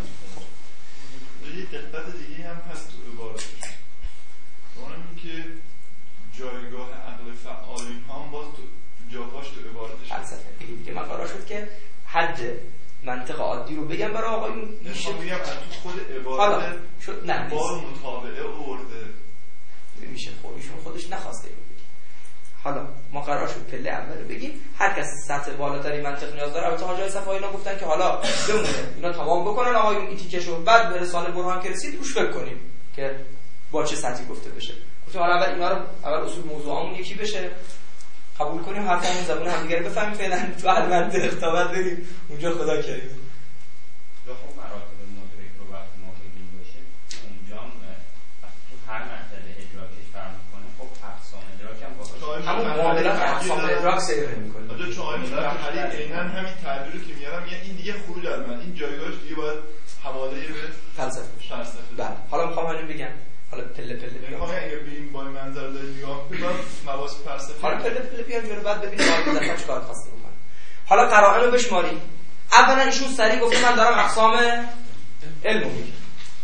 یه دقت دیگه هم هست تو عبارتش، اونم که جایگاه عقل فعالین هم باز تو جاهاش تو عبارتش فلسفه دیگه من قرار شد که حد منطق عادی رو بگم برای آقایون میشه. میگم از تو خود عبارت شد نه بار مطابقه آورده میشه، خب ایشون خودش نخواسته اینو بگه. حالا ما قرار شد پله اول بگیم، هر کس سطح بالاتری منطق نیاز داره. البته حاجی صفایی اینا گفتن که حالا بمونه اینا تمام بکنن آقایون این تیکشو، بعد به رساله برهان که رسید روش فکر کنیم که با چه سطحی گفته بشه. گفتیم حالا اول اینا رو اول اصول موضوعمون یکی بشه، قبول کنیم حرفمون زبون همدیگه رو بفهمیم، فعلا تو المنطق تا بعد بریم اونجا خدا کریم. یا خب مراتب مدرک رو وقتی ما بگیم باشه اونجا تو هر مرتبه ادراکش فرق می‌کنه. خب اقسام ادراک هم باشه همون معاملات اقسام ادراک سیر می‌کنه. آجا چون آیین تحلیل عیناً همین تعبیری که میارم، یعنی این دیگه خروج از من، این جایگاهش دیگه باید حواله به فلسفه. بله. حالا می‌خوام همین بگم، حالا پله میخوام اگه به این با منظر دارید نگاه کنید مباحث فلسفی، حالا پله بیام جلو بعد ببینیم آقا چیکار خواسته بکنه. حالا قرائن رو بشماریم. اولا ایشون سریع گفته من دارم اقسام علم میگم.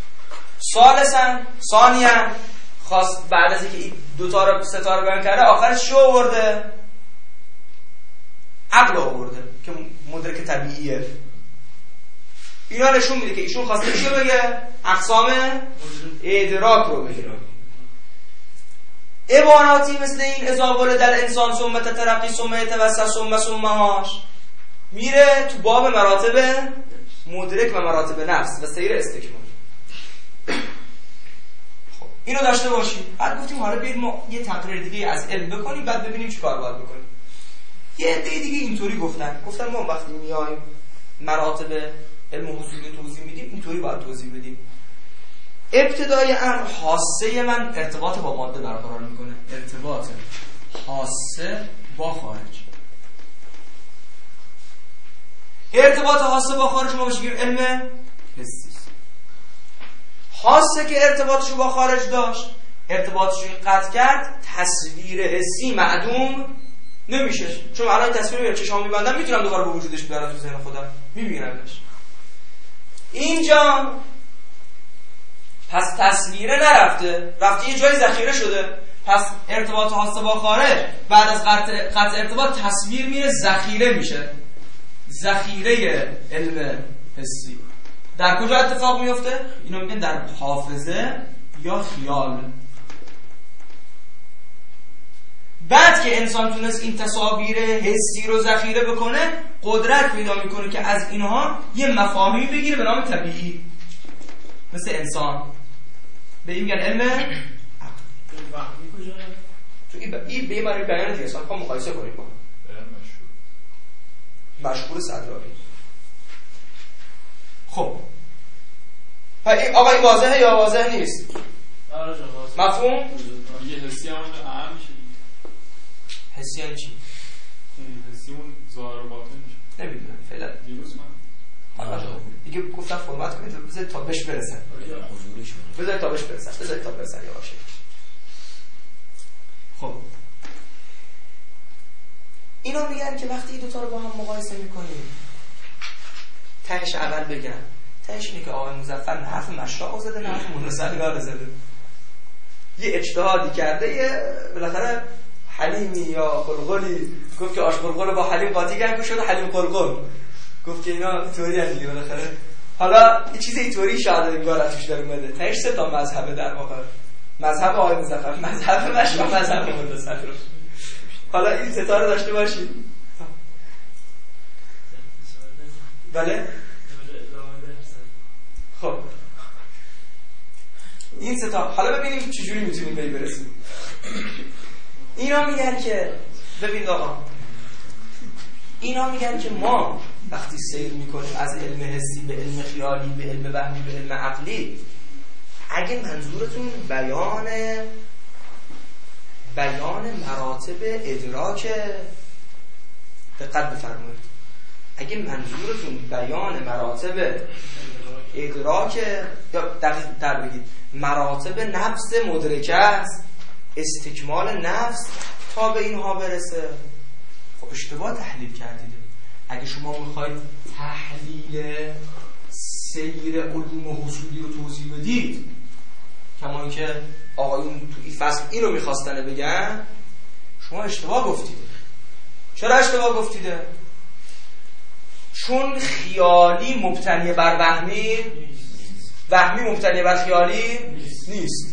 ثانیاً خواست بعد از اینکه این دو تا رو سه تا رو بیان کرده آخرش چی آورده؟ عقل آورده که مدرک طبیعیه. اینا نشون میده که ایشون خواسته چی بگه؟ اقسام ادراک رو بگه. عباراتی مثل این اذا ولد الانسان ثم تترقی ثم یتوسع ثم هاش میره تو باب مراتب مدرک و مراتب نفس و سیر استکمال. خب اینو داشته باشید. بعد گفتیم حالا بیاید ما یه تقریر دیگه از علم بکنیم، بعد ببینیم چیکار باید بکنیم. یه عده دیگه اینطوری گفتن ما وقتی میایم مراتب علم حصولی توضیح میدیم اینطوری باید توضیح بدیم. ابتدای امر حاسه من ارتباط با ماده برقرار میکنه، ارتباط حاسه با خارج. ارتباط حاسه با خارج ما بشه علم حسی. حاسه که ارتباطشو با خارج داشت، ارتباطشو قطع کرد، تصویر حسی معدوم نمیشه. چون الان تصویر رو چشام میبندم میتونم دوباره به وجودش بیارم تو ذهن خودم، میبینمش. اینجا پس تصویره نرفته، رفته یه جای ذخیره شده. پس ارتباط حاسه با خارج بعد از قطع ارتباط تصویر میره ذخیره میشه، ذخیره علم حسی. در کجا اتفاق میفته؟ اینو میگن در حافظه یا خیال. بعد که انسان تونست این تصاویر حسی رو ذخیره بکنه، قدرت پیدا میکنه که از اینها یه مفاهیمی بگیره به نام طبیعی، مثل انسان. به این میگن علم عقل. تو این به این معنی بیان دیگه اصلا خواهم مقایسه کنید با مشهور صدراوی. خب آقا این واضحه یا واضح نیست؟ مفهوم؟ یه حسی هم اهم میشه. حسی هم چی؟ حسی اون ظاهر و باطن میشه. نمیدونم فعلا دیروز من دیگه گفتم فرمت کنید بذارید تا بهش برسن. بذارید تا بهش برسن یا باشه. خب اینا میگن که وقتی دوتا رو با هم مقایسه میکنیم تهش اول بگن تهش اینه که آقای مظفر نه حرف مشتاق زده نه حرف مناسبی زده، یه اجتهادی کرده، یه بالاخره حلیمی یا قلقلی گفت که آش قلقل با حلیم قاطی کردن که شده حلیم قلقل، گفت که اینا توری هم دیگه بالاخره. حالا یه چیز اینطوری شاید انگار ازش در اومده. تهش سه تا مذهبه در واقع، مذهب آقای مظفر، مذهب مشتاق، مذهب منتصر. حالا این ستاره داشته باشید. بله؟ خب این ستاره حالا ببینیم چجوری میتونیم به این برسیم. اینا میگن که ببین آقا، اینا میگن که ما وقتی سیر میکنیم از علم حسی به علم خیالی به علم وهمی به علم عقلی، اگه منظورتون بیان مراتب ادراک، دقت بفرمایید، اگه منظورتون بیان مراتب ادراک یا دقیق تر بگید مراتب نفس مدرکه است، استکمال نفس تا به اینها برسه، خب اشتباه تحلیل کردید. اگه شما میخواید تحلیل سیر علوم حصولی رو توضیح بدید، کما اینکه آقایون تو این فصل اینو میخواستن بگن، شما اشتباه گفتید. چرا اشتباه گفتیده؟ چون خیالی مبتنی بر وهمی، وهمی مبتنی بر خیالی نیست.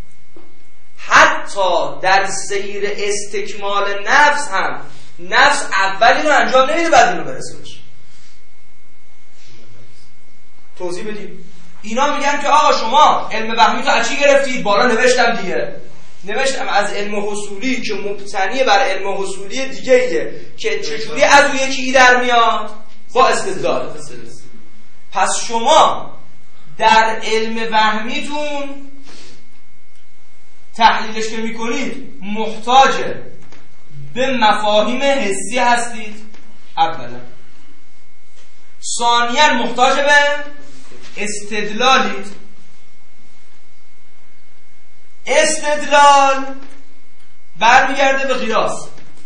حتی در سیر استکمال نفس هم نفس اول اینو انجام نمیده بعد اینو برسه بشه. توضیح بدیم. اینا میگن که آقا شما علم وهمی تو از چی گرفتید؟ بالا نوشتم دیگه، نوشتم از علم حصولی که مبتنی بر علم حصولی دیگه ایه که چجوری از اون یکی در میاد؟ با استدلال. پس شما در علم وهمیتون تحلیلش که میکنید محتاج به مفاهیم حسی هستید اولا، ثانیاً محتاج به استدلالید. استدلال برمیگرده به قیاس.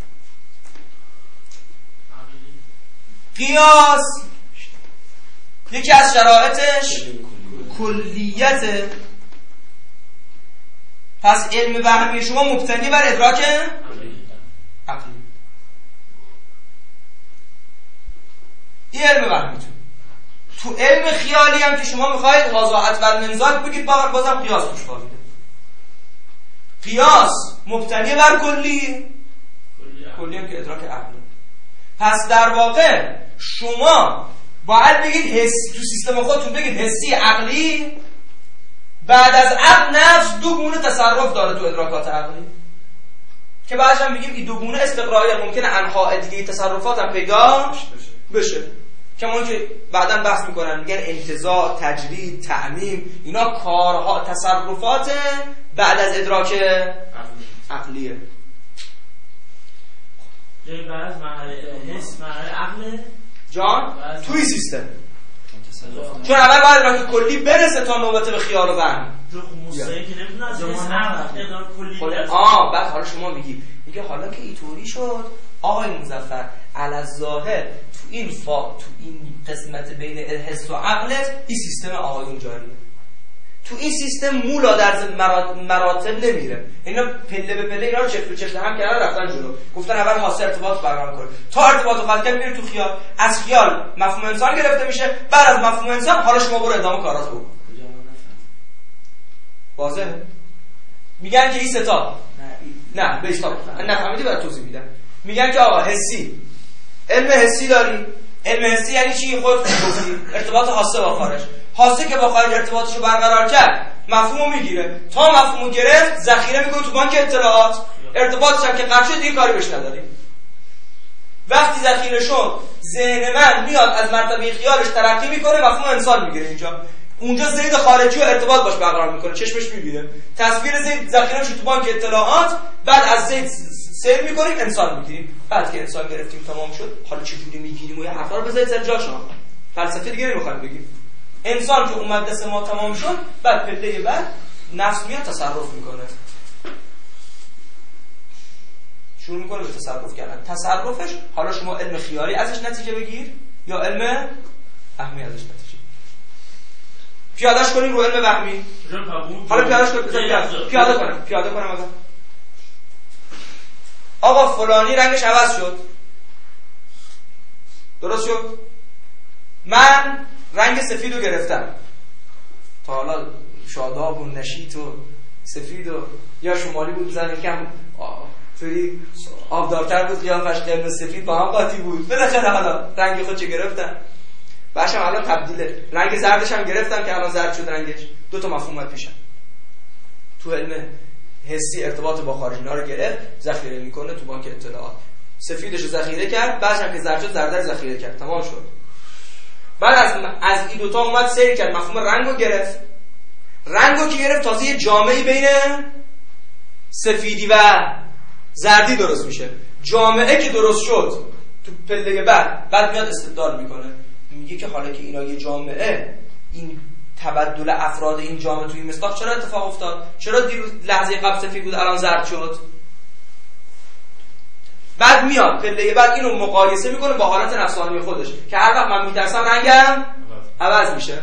قیاس یکی از شرایطش کلیته. پس علم وهمی شما مبتنی بر ادراک عقلی. این علم وهمیتون. تو علم خیالی هم که شما میخواید واضحت و منزال بگید، بازم قیاس توش خوابیده. قیاس مبتنی بر کلی هم که ادراک عقلی. پس در واقع شما باید بگید حسی، تو سیستم خودتون بگید حسی عقلی، بعد از عقل نفس دو گونه تصرف داره تو ادراکات عقلی که بعدش هم میگیم این دو گونه استقراری ممکنه انواع دیگه تصرفات هم پیدا بشه که ما که بعداً بحث میکنن، میگن انتزاع، تجرید، تعمیم، اینا کارها تصرفات بعد از ادراک عقلیه. جای بعد مرحله حس، مرحله عقل جان توی سیستم، چون اول باید ادراک کلی برسه تا نوبت به خیال و وهم. مستقیم که نمیتونه از ادراک کلی برسه. بعد حالا شما میگه حالا که اینطوری شد آقای مظفر، علاظاهر تو این قسمت بین حس و عقلت این سیستم آقایون جاریه. تو این سیستم مولا در مراتب نمیره، اینا پله به پله اینا رو چفت به چفت هم کردن رفتن جلو، گفتن اول حاصل ارتباط برقرار کنه تا ارتباط رو قطع میره تو خیال، از خیال مفهوم انسان گرفته میشه، بعد از مفهوم انسان حالا شما برو ادامه کارات رو. واضحه؟ میگن که این ستا نه به استاپ نفهمیدی بعد توضیح میدم. میگن که آقا حسی، علم حسی داری. علم حسی یعنی چی؟ خودت گفتی ارتباط حاسه با خارج. حاسه که با خارج ارتباطشو برقرار کرد مفهومو میگیره، تا مفهومو گرفت ذخیره میکنه تو بانک اطلاعات، ارتباطش هم که قطع شد دیگه کاری بهش نداری. وقتی ذخیره شد ذهن من میاد از مرتبه خیالش ترقی میکنه، مفهوم انسان میگیره اینجا، اونجا زید خارجی و ارتباط باش برقرار میکنه، چشمش میبینه، تصویر زید ذخیره شد تو بانک اطلاعات، بعد از زید سیر میکنیم انسان میگیریم. بعد که انسان گرفتیم تمام شد، حالا چجوری میگیریم و یه حرفا رو بذارید سر جاشون، فلسفه دیگه نمیخوایم بگیم. انسان که اومد دست ما تمام شد، بعد پله بعد نفس میاد تصرف میکنه، شروع میکنه به تصرف کردن. تصرفش حالا شما علم خیالی ازش نتیجه بگیر یا علم وهمی ازش نتیجه پیادهش کنیم رو علم وهمی. حالا پیادهش کنیم، پیاده کنم آقا فلانی رنگش عوض شد، درست شد، من رنگ سفید رو گرفتم، تا حالا شاداب و نشیط و سفید و یا شمالی بود زن کم توی آبدارتر بود، قیافش قرمز سفید با هم قاطی بود. بالاخره حالا رنگ خودش گرفتن. باشم الان تبدیله. رنگ زردش هم گرفتم که الان زرد شد رنگش. دو تا مفهوم اومد پیشم. تو علم حسی ارتباط با خارجی‌ها رو گرفت، ذخیره میکنه تو بانک اطلاعات. سفیدش رو ذخیره کرد، بعدش هم که زرد شد زرد رو ذخیره کرد. تمام شد. بعد از این دو تا اومد سیر کرد، مفهوم رنگو گرفت. رنگو که گرفت تازه یه جامعه‌ای بین سفیدی و زردی درست میشه. جامعه که درست شد تو پله بعد میاد استدلال میکنه، میگه که حالا که اینا یه جامعه، این تبدل افراد این جامعه توی مصداق چرا اتفاق افتاد؟ چرا دیروز لحظه قبل سفید بود الان زرد شد؟ بعد میاد پله بعد اینو مقایسه میکنه با حالت نفسانی خودش که هر وقت من میترسم رنگم عوض میشه.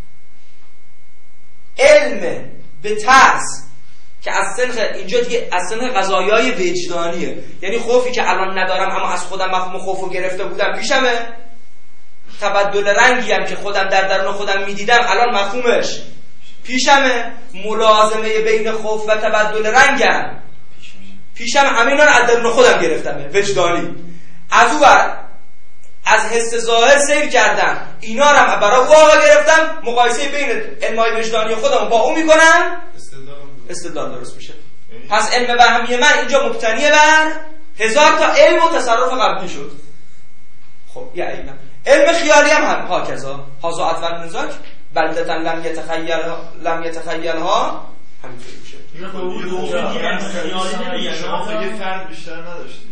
علم به ترس که از سنخ اینجا دیگه از سنخ قضایای وجدانیه، یعنی خوفی که الان ندارم اما از خودم مفهوم خوفو گرفته بودم پیشمه، تبدل رنگی هم که خودم در درون خودم میدیدم الان مفهومش پیشمه، ملازمه بین خوف و تبدل رنگم پیشم، همینا رو از درون خودم گرفتمه وجدانی. از اون از حس ظاهر سیر کردم، اینا رو هم برای واقع گرفتم، مقایسه بین علمای وجدانی خودم با اون میکنم، استدلال درست میشه. پس علم وهمی من اینجا مبتنی بر 1000 تا علم و تصرف قبلی شد. خب یه علم خیالی هم هاکذا، هازا اطول منزاک بلدتا لم یتخیلها همینطوری میشه. شما یه فرد بیشتر نداشتید،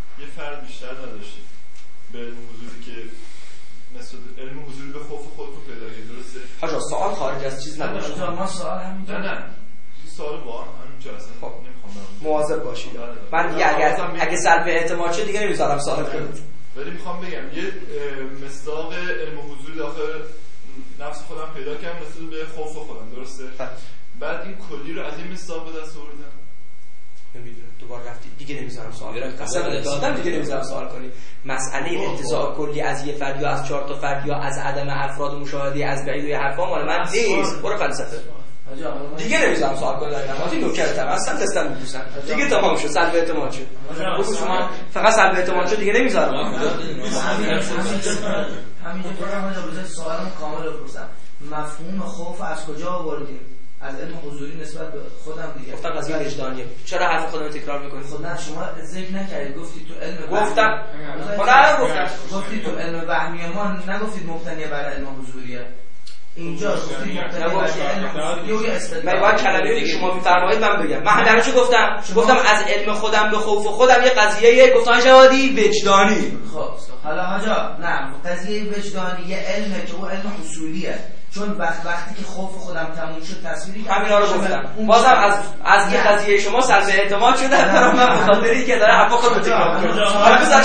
به علم حضوری که نسبت علم حضوری به خوف خودتون پیدا کردید، درسته؟ حاجا سوال خارج از چیز نداشت. ما سوال همینجا نه سوال با همینجا اصلا نمیخوام مواظب باشید. من دیگه اگه سلب اعتماد شد دیگه نمیذارم سوال کنید. ولی میخوام بگم یه مصداق علم حضوری داخل نفس خودم پیدا کردم نسبت به خوف خودم، درسته؟ بعد این کلی رو از این مصداق به دست آوردم. نمیدونم دوباره رفتی دیگه نمیذارم سوال کنی. قسم دادم دیگه نمیذارم سوال کنی. مسئله انتزاع کلی از یه فرد یا از 4 تا فرد یا از عدم افراد مشاهده از بعید و حرفا مال من نیست. برو فلسفه. دیگه نمیذارم سوال کنی. من نوکرتم اصلا دستم میبوسم. دیگه تمام شد. سلب اعتماد شد. بگو شما فقط سلب اعتماد شد دیگه نمیذارم. همینجا بذار سوالم کامل بپرسم. مفهوم خوف از کجا آوردیم؟ از علم حضوری نسبت به خودم دیگه. گفتم قضیه وجدانیه. چرا حرف خودم تکرار میکنی؟ خب نه شما ذکر نکردید، گفتید تو علم گفتم. خدا گفتم. گفتید تو علم وهمی ما نگفتید مبتنی بر علم حضوریه. اینجا گفتید مبتنی بر علم حضوری و استدلال. من باید کلمه‌ای که شما می‌فرمایید من بگم. من همین چی گفتم؟ گفتم از علم خودم به خوف خودم یه قضیه گفتن جوادی وجدانی. خب حالا حاجا نه قضیه وجدانی یه علمه که اون علم اصولیه. چون وقتی که خوف خودم تموم شد تصویری که همینا رو گفتم بازم از یه قضیه شما سلب اعتماد شده برام من به خاطری که داره حرفا خودم تکرار می‌کنه. حالا بذارش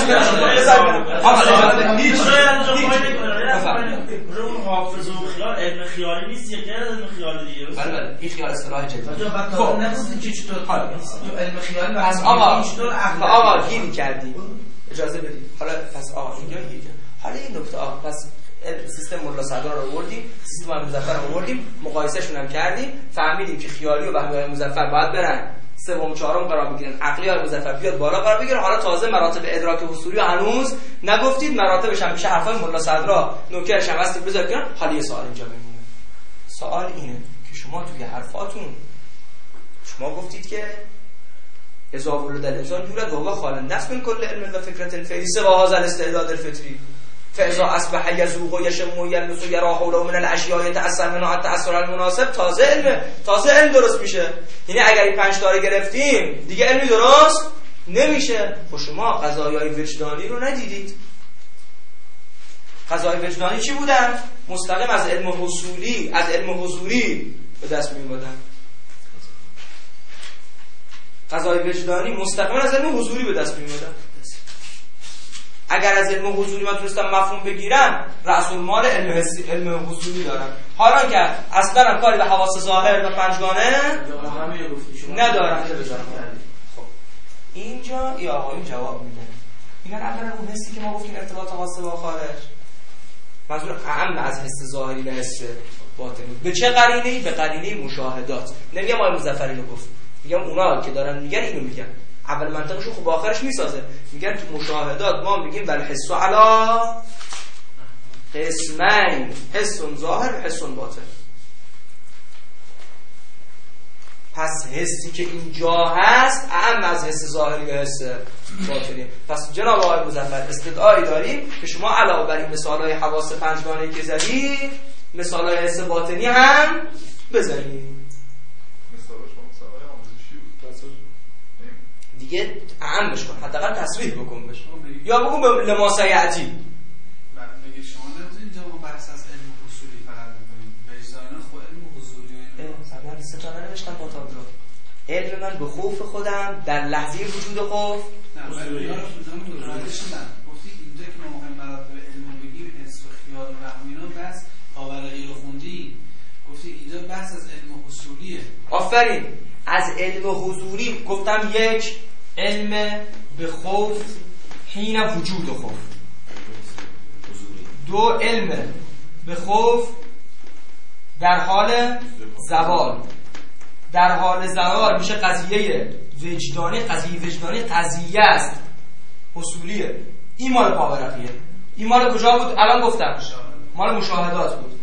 اون حافظ و خیال علم خیالی نیست، یه غیر علم خیالی دیگه. بله این خیال اصطلاح جدید. خب نگفتید که چطور تو علم خیالی پس آقا گیری کردی اجازه بدید. حالا پس آقا اینجا گیری. حالا این نکته پس سیستم ملا صدرا رو آوردیم، سیستم مظفر رو آوردیم، مقایسهشون هم کردیم، فهمیدیم که خیالی و وهمی مظفر باید برن سوم چهارم قرار بگیرن، عقلی های مظفر بیاد بالا قرار بگیره. حالا تازه مراتب ادراک حصولی هنوز نگفتید، مراتبش هم میشه حرفای ملا صدرا، نوکرش هم هست بذار کنن. حالا یه سوال اینجا میمونه. سوال اینه که شما توی حرفاتون شما گفتید که اذا ولد الانسان یولد و هو خال النفس من کل علم و فکرة فعلی سوا هذا الاستعداد الفطری فاذا اصبح يذوق ويشم ويلمس ويرى حوله من الاشياء يتاثر منها التاثر المناسب. تازه علم درست میشه. یعنی اگر این 5 تا رو گرفتیم دیگه علمی درست نمیشه. خب شما قضایای وجدانی رو ندیدید. قضایای وجدانی چی بودن؟ مستقیم از علم حصولی، از علم حضوری به دست میومدن. قضایای وجدانی مستقیم از علم حضوری به دست میومدن. اگر از علم حضوری من تونستم مفهوم بگیرم، رأس المال علم حصولی دارم. حالا که اصلا کاری به حواس ظاهر و پنجگانه ندارم. خب اینجا یا آقایون جواب میدن. اینا اولا اون حسی که ما گفتیم ارتباط حواس با خارج، منظور اعم از حس ظاهری و حس باطنی. به چه قرینه‌ای؟ به قرینه مشاهدات. نمیگم آقای مظفری رو گفت، میگم اونا که دارن میگن اینو میگن. اول منطقشو خب آخرش میسازه. میگن تو مشاهدات ما میگیم بل حس علی قسمین، حس ظاهر و حس باطن. پس حسی که اینجا هست اهم از حس ظاهری و حس باطنی. پس جناب آقای مظفر استدعایی داریم که شما علاوه بر این مثال‌های حواس پنجگانه‌ای که زدی مثال‌های حس باطنی هم بزنید. دیگه اعمش کن، حداقل تصویر بکن بشه یا بگو به لماسیعتی. بگید شما نمی‌تونید اینجا ما بحث از علم اصولی فقط می‌کنیم. وجدان خود علم حضوری و من سه تا نوشتم با تابلو. علم من به خوف خودم در لحظه وجود خوف. نه ولی اینا رو متوجه شدن. گفتید اینجا که ما می‌خوایم مراتب علم بگیم حس و خیال و وهم اینا بس باورغیر خوندی. گفتید اینجا بحث از علم اصولیه. آفرین. از علم حضوری گفتم یک علم به خوف حین وجود خوف، دو علم به خوف در حال زوال. در حال زوال میشه قضیه وجدانی. قضیه وجدانی قضیه است، اصولیه. این مال پاورقیه. این مال کجا بود؟ الان گفتم مال مشاهدات بود.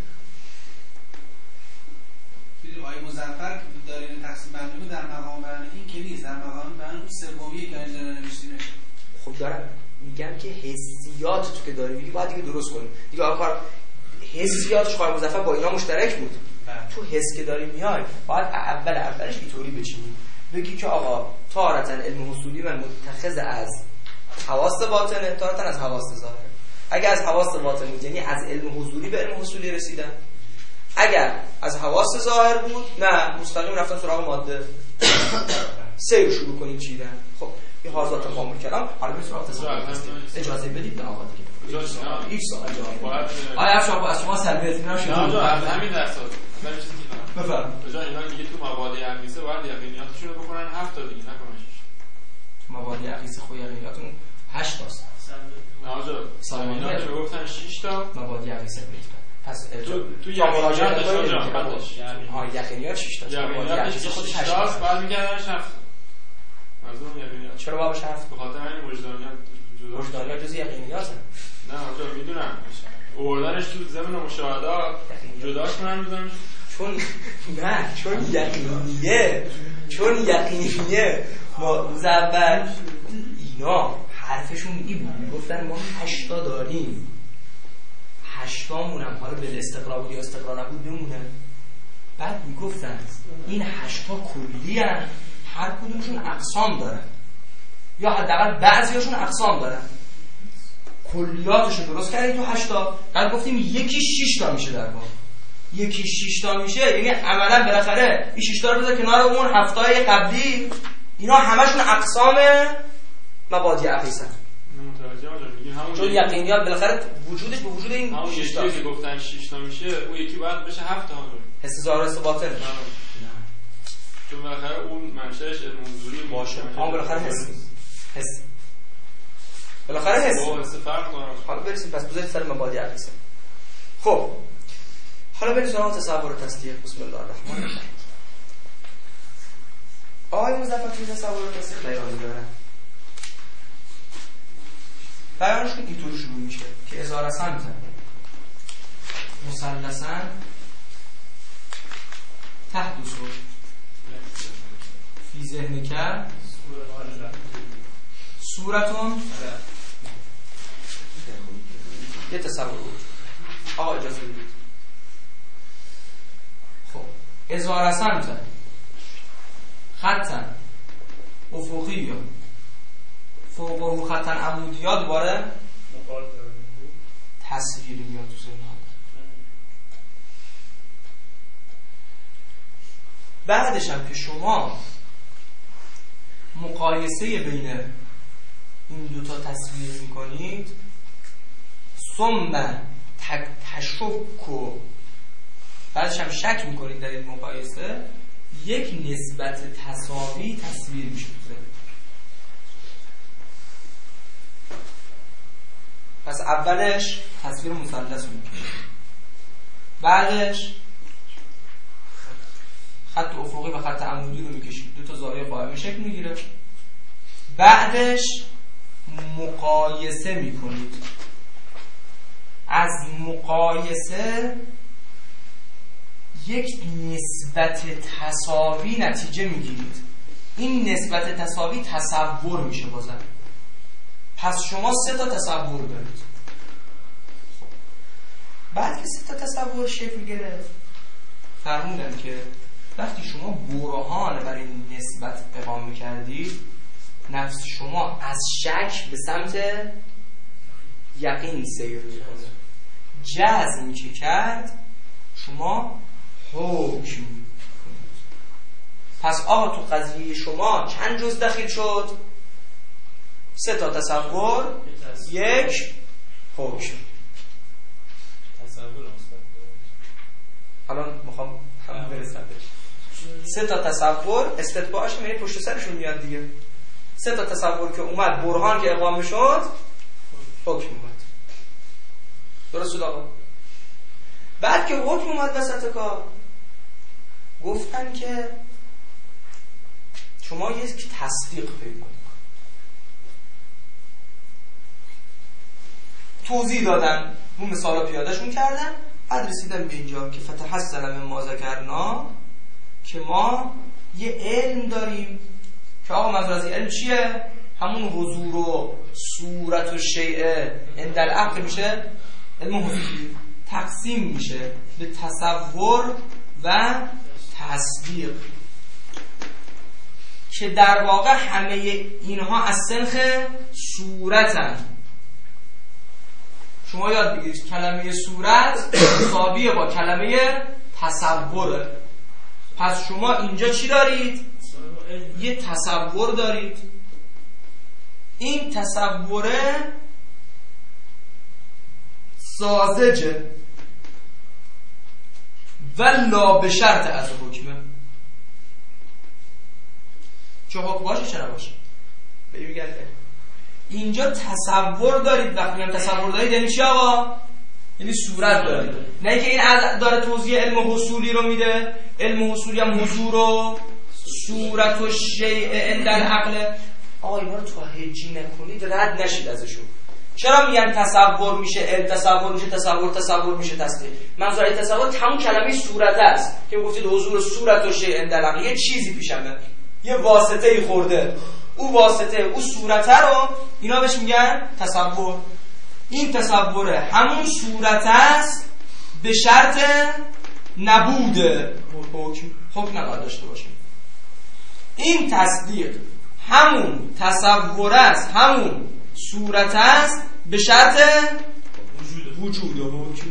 آقای مظفر که دارین تقسیم بندی در مقام بیان این که نیست، در مقام بیان سومیه که اینجا نوشته نشه. خب دارم میگم که حسیات تو که داری میگی باید دیگه درست کنی دیگه. آقا حسیاتش آقای مظفر با اینا مشترک بود. تو حس که داری میای باید اولش اینطوری بچینی، بگی که آقا تارتن علم حصولی من متخذ از حواس باطنه، تارتن از حواس ظاهر. اگر از حواس باطن بود یعنی از علم حضوری به علم حصولی رسیدن. اگر از حواس ظاهر بود نه مستقیم رفتن سراغ ماده سیر شروع کنید چیدن. خب این حاضرات تمام کلام. حالا به سراغ تصور اجازه بدید به آقا دیگه. هیچ سوال جواب. آیا از شما سلبیت اینا شد؟ نه همین درس بفرم. بجای اینا دیگه تو مواد عقیسه باید یقینیاتشون رو بکنن 7 تا دیگه نکنن 6. مواد عقیسه خو یقینیاتون 8 تاست. نه آجا اینا رو گفتن 6 تا مواد عقیسه بود. پس تو یقینیات یقینیات 6 تا. یقینیات خودش 8 تا بعد میگردن 7. منظورم یقینیات. چرا بابش 7؟ به خاطر همین وجدانیات وجدانیات جزء یقینیاته. نه آجا میدونم. آوردنش تو ضمن مشاهدات جداش کنن بزنن چون یقینیه ما روز اول اینا حرفشون این بود، گفتن ما 8 تا داریم، 8 تامونم حالا به استقرار بود یا استقرار نبود بمونه. بعد میگفتن این 8 تا کلی هستن، هر کدومشون اقسام دارن یا حداقل بعضیاشون اقسام دارن. کلیاتشو درست کردیم تو 8 تا، بعد گفتیم یکی 6 تا میشه در واقع. یکی 6 تا میشه یعنی عملا بالاخره این 6 تا رو بذار کنار اون 7 تای قبلی، اینا همشون اقسام مبادی عقیسه. چون یقینیات بالاخره وجودش به وجود این همون 6 تا که گفتن 6 تا میشه، اون یکی باید بشه 7 تا. حس ظاهر حس باطن. چون بالاخره اون منشأش علم حضوری باشه. اما بالاخره حس بالاخره حس فرق داره. حالا برسیم پس بذارید سر مبادی عقیسه. خب حالا بریم سراغ تصور و تصدیق. بسم الله الرحمن الرحیم. آقای مظفر توی تصور و تصدیق بیانی دارن. بیانش که اینطور شروع میشه که اذا رسمت مثلثا تحدث فی ذهنک صورتون یه تصور. آقا اجازه بدید. خب اذا رسمت خطا افقی فوقه خطا عمودی ها دوباره تصویری میاد تو ذهن. بعدش هم که شما مقایسه بین این دوتا تصویر میکنید، ثم تشک و بعدش هم شک میکنید در این مقایسه، یک نسبت تساوی تصویر میشه تو ذهن. پس اولش تصویر مثلث میکنید، بعدش خط افقی و خط عمودی رو میکشید، دو تا زاویه قائمه شکل میگیره، بعدش مقایسه میکنید. از مقایسه یک نسبت تساوی نتیجه میگیرید. این نسبت تساوی تصور میشه بازم. پس شما 3 تا تصور دارید. بعد که 3 تا تصور شکل گرفت، فرمودن که وقتی شما برهان برای این نسبت اقامه کردید، نفس شما از شک به سمت یقین سیر میکنه. جزمی که کرد شما حکم کنید. پس آقا تو قضیه شما چند جز دخیل شد؟ 3 تا تصور، 1 حکم. الان میخوام هم برسم بهش. 3 تا تصور استتباعش میره پشت سرشون میاد دیگه. 3 تا تصور که اومد، برهان که اقامه شد، حکم اومد. درست شد آقا؟ بعد که حکم اومد وسط کار، گفتن که شما یک تصدیق پیدا کنید. توضیح دادن، اون مثالا پیادهشون کردن. بعد رسیدن به اینجا که فتحصل من ما ذکرنا، که ما یه علم داریم که آقا منظور از علم چیه؟ همون حضور و صورت و شیء عند العقل میشه. علم حضوری تقسیم میشه به تصور و تصدیق، که در واقع همه اینها از سنخ صورتن. شما یاد بگیرید کلمه صورت مساویه با کلمه تصوره. پس شما اینجا چی دارید؟ یه تصور دارید. این تصوره ساذجه و لا به شرط از حکمه. چه حکم باشه چه نباشه؟ بگید اینجا تصور دارید. وقتی میگم تصور دارید یعنی چی آقا؟ یعنی صورت دارید. نه اینکه این داره توضیح علم حصولی رو میده. علم حصولی هم حضور و صورت و شیء عند العقل. آقا اینا رو تا هجی نکنید رد نشید ازشون. چرا میگن تصور میشه علم، تصور میشه تصور میشه تصدیق؟ منظور از تصور همون کلمه صورت است که گفتید حضور صورت و شیء عند العقل. یه چیزی پیشمه، یه واسطه ای خورده، او واسطه او صورته رو اینا بهش میگن تصور. این تصوره همون صورت است به شرط نبود حکم نباید داشته باشیم. این تصدیق همون تصور است، همون صورت است به شرط وجود حکم.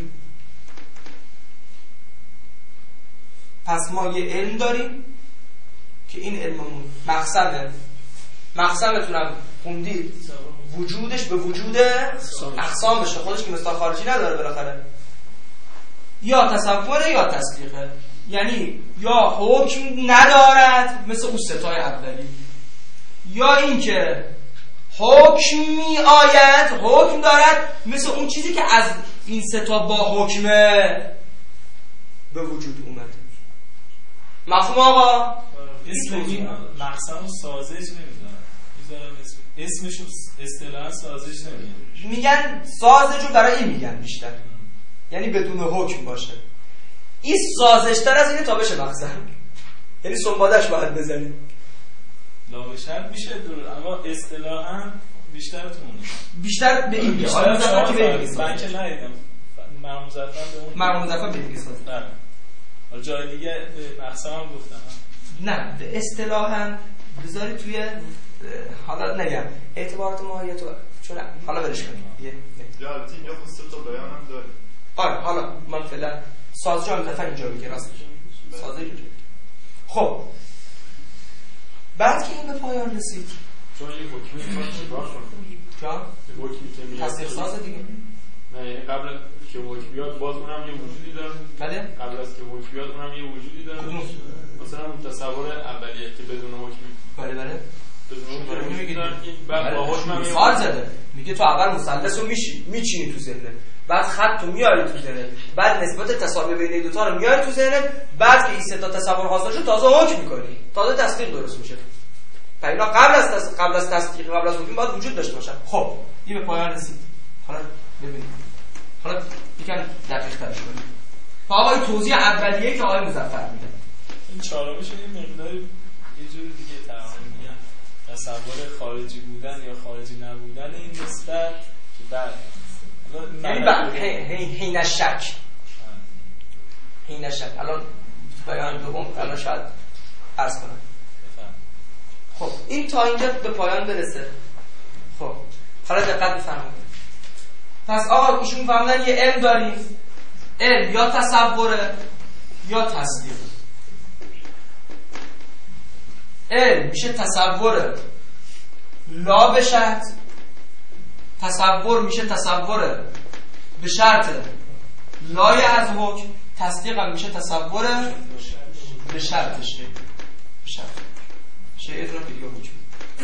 پس ما یه علم داریم که این علم مقسمتونم خوندید، وجودش به وجود اقسام بشه، خودش که مثال خارجی نداره بالاخره. یا تصوره یا تصدیقه، یعنی یا حکم ندارد مثل اون 3 تای اولی، یا اینکه حکم می آید حکم دارد مثل اون چیزی که از این 3 تا با حکمه به وجود اومده. مفهوم آقا؟ اسم این مقسم سازش نمیدونم، میذارم اسمشو اصطلاحاً سازش نمیدونم، میگن سازش رو برای این میگن بیشتر، یعنی بدون حکم باشه. این سازش تر از اینه تا بشه مقسم، یعنی سنبادش باید بزنیم. لا به شرط میشه دور، اما اصطلاحاً بیشتر تو اونه، بیشتر به این میگه. حالا مزفر که به این میگه، من که ندیدم مرموم مزفر به اون مرموم مزفر به این میگه. حالا جای دیگه به مقسم هم گفتم، نه به اصطلاحاً بذاری توی، حالا نگم اعتبارات ماهیت رو، چون حالا برش کنیم یا البته اینجا خود 3 تا بیان هم داره. آره حالا من فعلا سازش هم دفعه اینجا میگه، راست سازش اینجا. خب بعد که این به پایان رسید، چون یه حکمی میخواد چیکار کنه؟ جان؟ یه حکمی که میاد تصدیق ساز دیگه. نه یعنی قبل که حکم بیاد باز اونم یه وجودی داره. بله؟ قبل از که حکم بیاد اونم یه وجودی داره. مثلا اون تصور اولیه که بدون حکمی. بله بدون حکمی میگن این بعد با حکم هم مثال زده. میگه تو اول مثلث رو میچینی تو ذهنت، بعد خط رو میاری تو ذهنت، بعد نسبت تساوی بین این دو تا رو میاری تو ذهنت، بعد که این 3 تا تصور حاصل شد تازه حکم میکنی، تازه تصدیق درست میشه. اینا قبل از تصدیق قبل از حکم باید وجود داشته باشن. خب این به پایان رسید. حالا ببینید حالا یکم دقیق‌تر کنیم. آقای توضیح اولیه که آقای مظفر میده این چهارمش یه مقدار یه جور دیگه تمام میگن تصور خارجی بودن یا خارجی نبودن این نسبت که بعد یعنی حین شک الان بیان دوم الان شاید عرض کنم. خب این تا اینجا به پایان برسه. خب حالا دقت بفرمایید. پس آقا ایشون فهمیدن یه علم داریم، علم یا تصوره یا تصدیق. علم میشه تصور لا به شرط، تصور میشه تصور به شرط لای از حکم، تصدیق هم میشه تصور به شرط شیعه را دیگه حکم.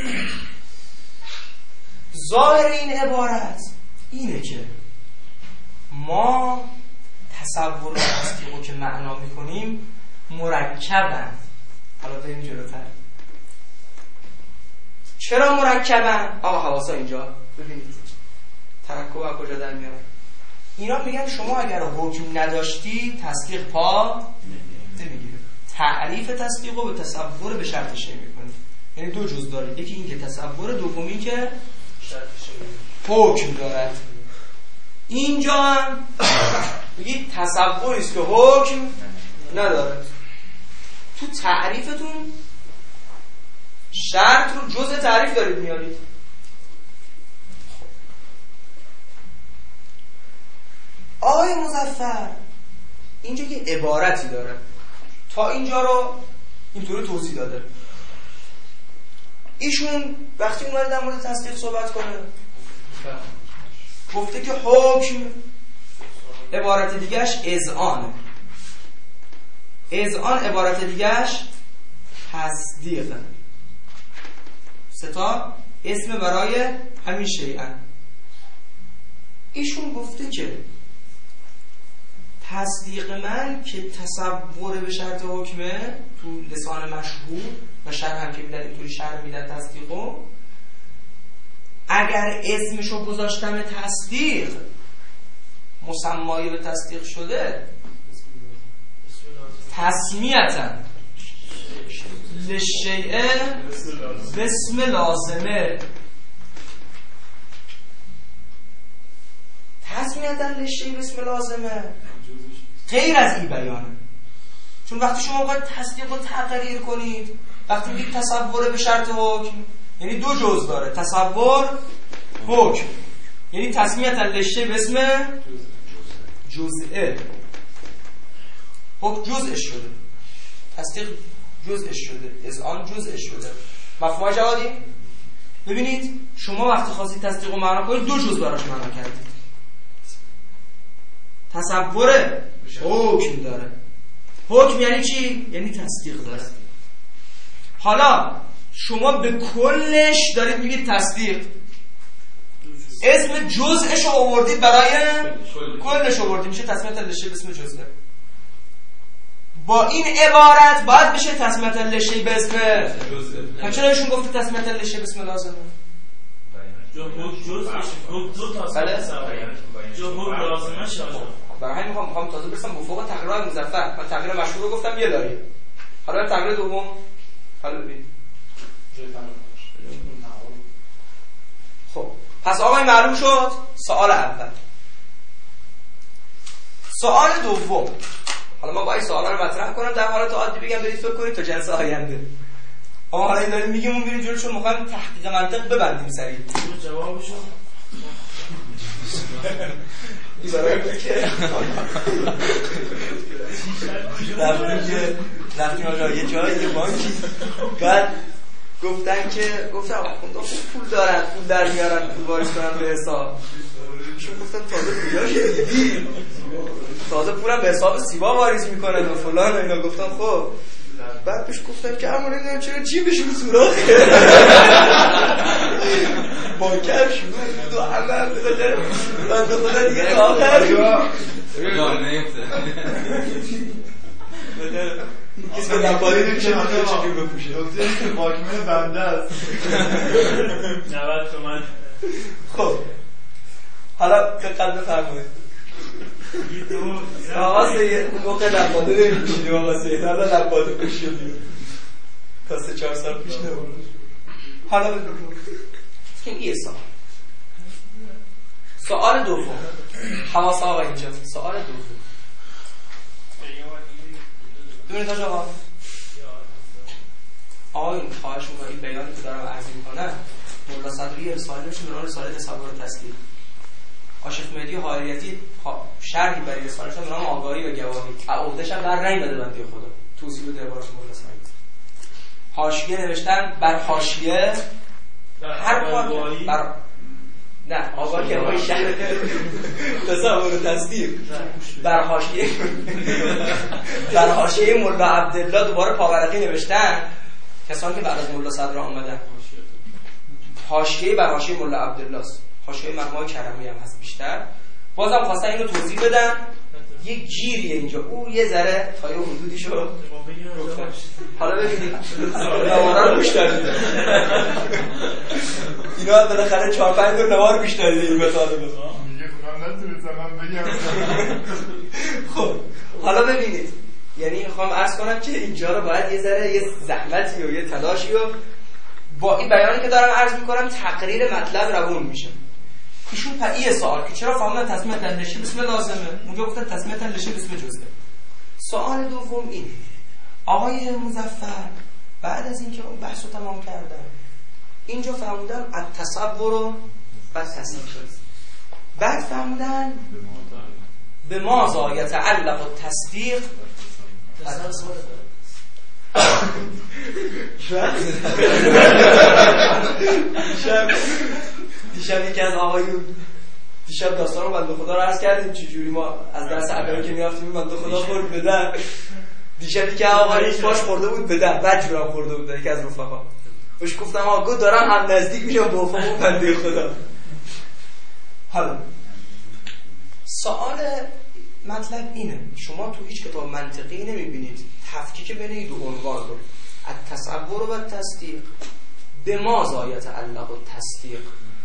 ظاهر این عبارت اینه که ما تصور و تصدیق رو که معنا میکنیم مرکبن. حالا بریم جلوتر. چرا مرکبن؟ آقا حواسا اینجا ببینید ترکب از کجا در میاد. اینا میگن شما اگر حکم نداشتی تصدیق پا نمیگیره. تعریف تصدیق رو به تصور به شرط شیء میکنید. یعنی دو جز دارید، یکی این که تصور، دومی که حکم دارد. اینجا هم بگید تصوری است که حکم نداره. تو تعریفتون شرط رو جزء تعریف دارید میارید. آقای مظفر اینجا یه عبارتی داره، تا اینجا رو اینطوری توضیح داده. ایشون وقتی اومده در مورد تصدیق صحبت کنه گفته که حکم عبارت دیگهش اذعانه، اذعان عبارت دیگهش تصدیقه. ستا اسم برای همین شیئن. ایشون گفته که تصدیق من که تصور به شرط حکمه تو لسان مشهور و شرح هم که میدن اینطوری شرح میدن تصدیقو، اگر اسمشو گذاشتم تصدیق مسمایی به تصدیق شده تسمیتا للشیء باسم لازمه، تسمیتا للشیء باسم لازمه غیر از این بیانه. چون وقتی شما باید تصدیق رو تقریر کنید، وقتی میگید تصور به شرط حکم یعنی دو جز داره، تصور حکم، یعنی تسمیتا للشیء باسم جزئه. حکم جزءش شده، تصدیق جزءش شده، اذعان جزءش شده. مفهوم جوادی؟ ببینید شما وقتی خواستید تصدیق رو معنا کنید دو جز براش معنا کردید. تصور حکم داره. حکم یعنی چی؟ یعنی تصدیق داره. حالا شما به کلش دارید میگید تصدیق، اسم جزءش رو آوردید برای کلش آوردید، میشه تسمیه للشیء باسم جزء. با این عبارت باید بشه تسمیه للشیء باسم جزء. چرا ایشون گفته تسمیه للشیء باسم لازمه؟ برای همین میخوام تازه برسم به فوق تقریر مظفر. من تقریر مشهور رو گفتم یه لایه، حالا تقریر دوم حالا ببین. خب پس آقای معلوم شد سوال اول. سوال دوم، حالا ما باید سوالا رو مطرح کنم در حالت عادی بگم برید فکر کنید تا جلسه آینده. اما حالا این داریم میگیم اون برید جلوشون میخوایم تحقیق منطق ببندیم سریع. جوابشو این برای که رفتیم آجا یه جایی یه بانکی، بعد گفتن که گفتم پول دارن، پول در میارن، پول واریز کنن به حساب. شون گفتن تازه پولیاش دیدی، تازه پولم به حساب سیبا واریز میکنن و فلان و اینا. گفتم خب بعد پیش گفتن که همون نمیدونم چرا جیبشون سوراخه بانکر شروع بود و همه هم بخاطر بنده خدا دیگه آخر کسی که لبالی نمیشه چجور بپوشه دکتر که واکمن بنده است 90 تومن. خب حالا دقت بفرمایید آقا سید اون موقع لباده نمیپوشیدیم آقا سید حالا لباده پوشیدیم تا 3-4 سال پیش نبود. حالا بگیم یه سوال دوم حواس آقا اینجا سوال دوم ببینید آقا این خواهش میکنم این بیانی که دارم عرض میکنم مولا صدری رساله نمیشه به نام رساله تصور تصدیق عاشق مهدی حایریتی شرحی برای رساله‌ش به نام آگاهی و گواهی عقدش هم بر رنگ بده بنده خدا توصیف بده عبارت مولا صدری حاشیه نوشتن بر حاشیه هر کار بر نه آگاهی گواهی شرح تصور تصدیق بر حاشیه مولا عبدالله دوباره پاورقی نوشتن کسانی که بعد از مولا صدر آمدن حاشیه بر حاشیه مولا عبدالله است حاشیه مرحوم کرمی هم هست بیشتر بازم خواستن اینو توضیح بدم یه گیریه اینجا او یه ذره تا یه حدودی شو حالا ببینید نوارا رو گوش دارید اینا بالاخره 4-5 دور نوار گوش دارید این مطالبه میگه خودم نتونستم من بگم خب حالا ببینید یعنی میخوام عرض کنم که اینجا رو باید یه ذره یه زحمتی و یه تلاشی و با این بیانی که دارم عرض میکنم تقریر مطلب روون میشه. ایشون یه سوال که چرا فهمیدن تسمیه تنلشی بسم لازمه اونجا گفتن تسمیه تنلشی بسم جزئه. سوال دوم این آقای مظفر بعد از اینکه اون بحث رو تمام کردن اینجا فهمیدن التصور و تصدیق بعد فهمیدن به ما یتعلق التصدیق دیشب یکی از آقایون دیشب داستان رو بنده خدا رو عرض کردیم چجوری ما از درس عقلی که میافتیم بنده خدا خورد به در دیشبی که آقایی پاش خورده بود به در بعد جورم خورده بود یکی از رفقا بهش گفتم آقا دارم هم نزدیک میشم به افق بنده خدا. حالا سوال مطلب اینه شما تو هیچ کتاب منطقی نمیبینید تفکیک بین این دو عنوان رو التصور و التصدیق به ما زایت علق و تصدیق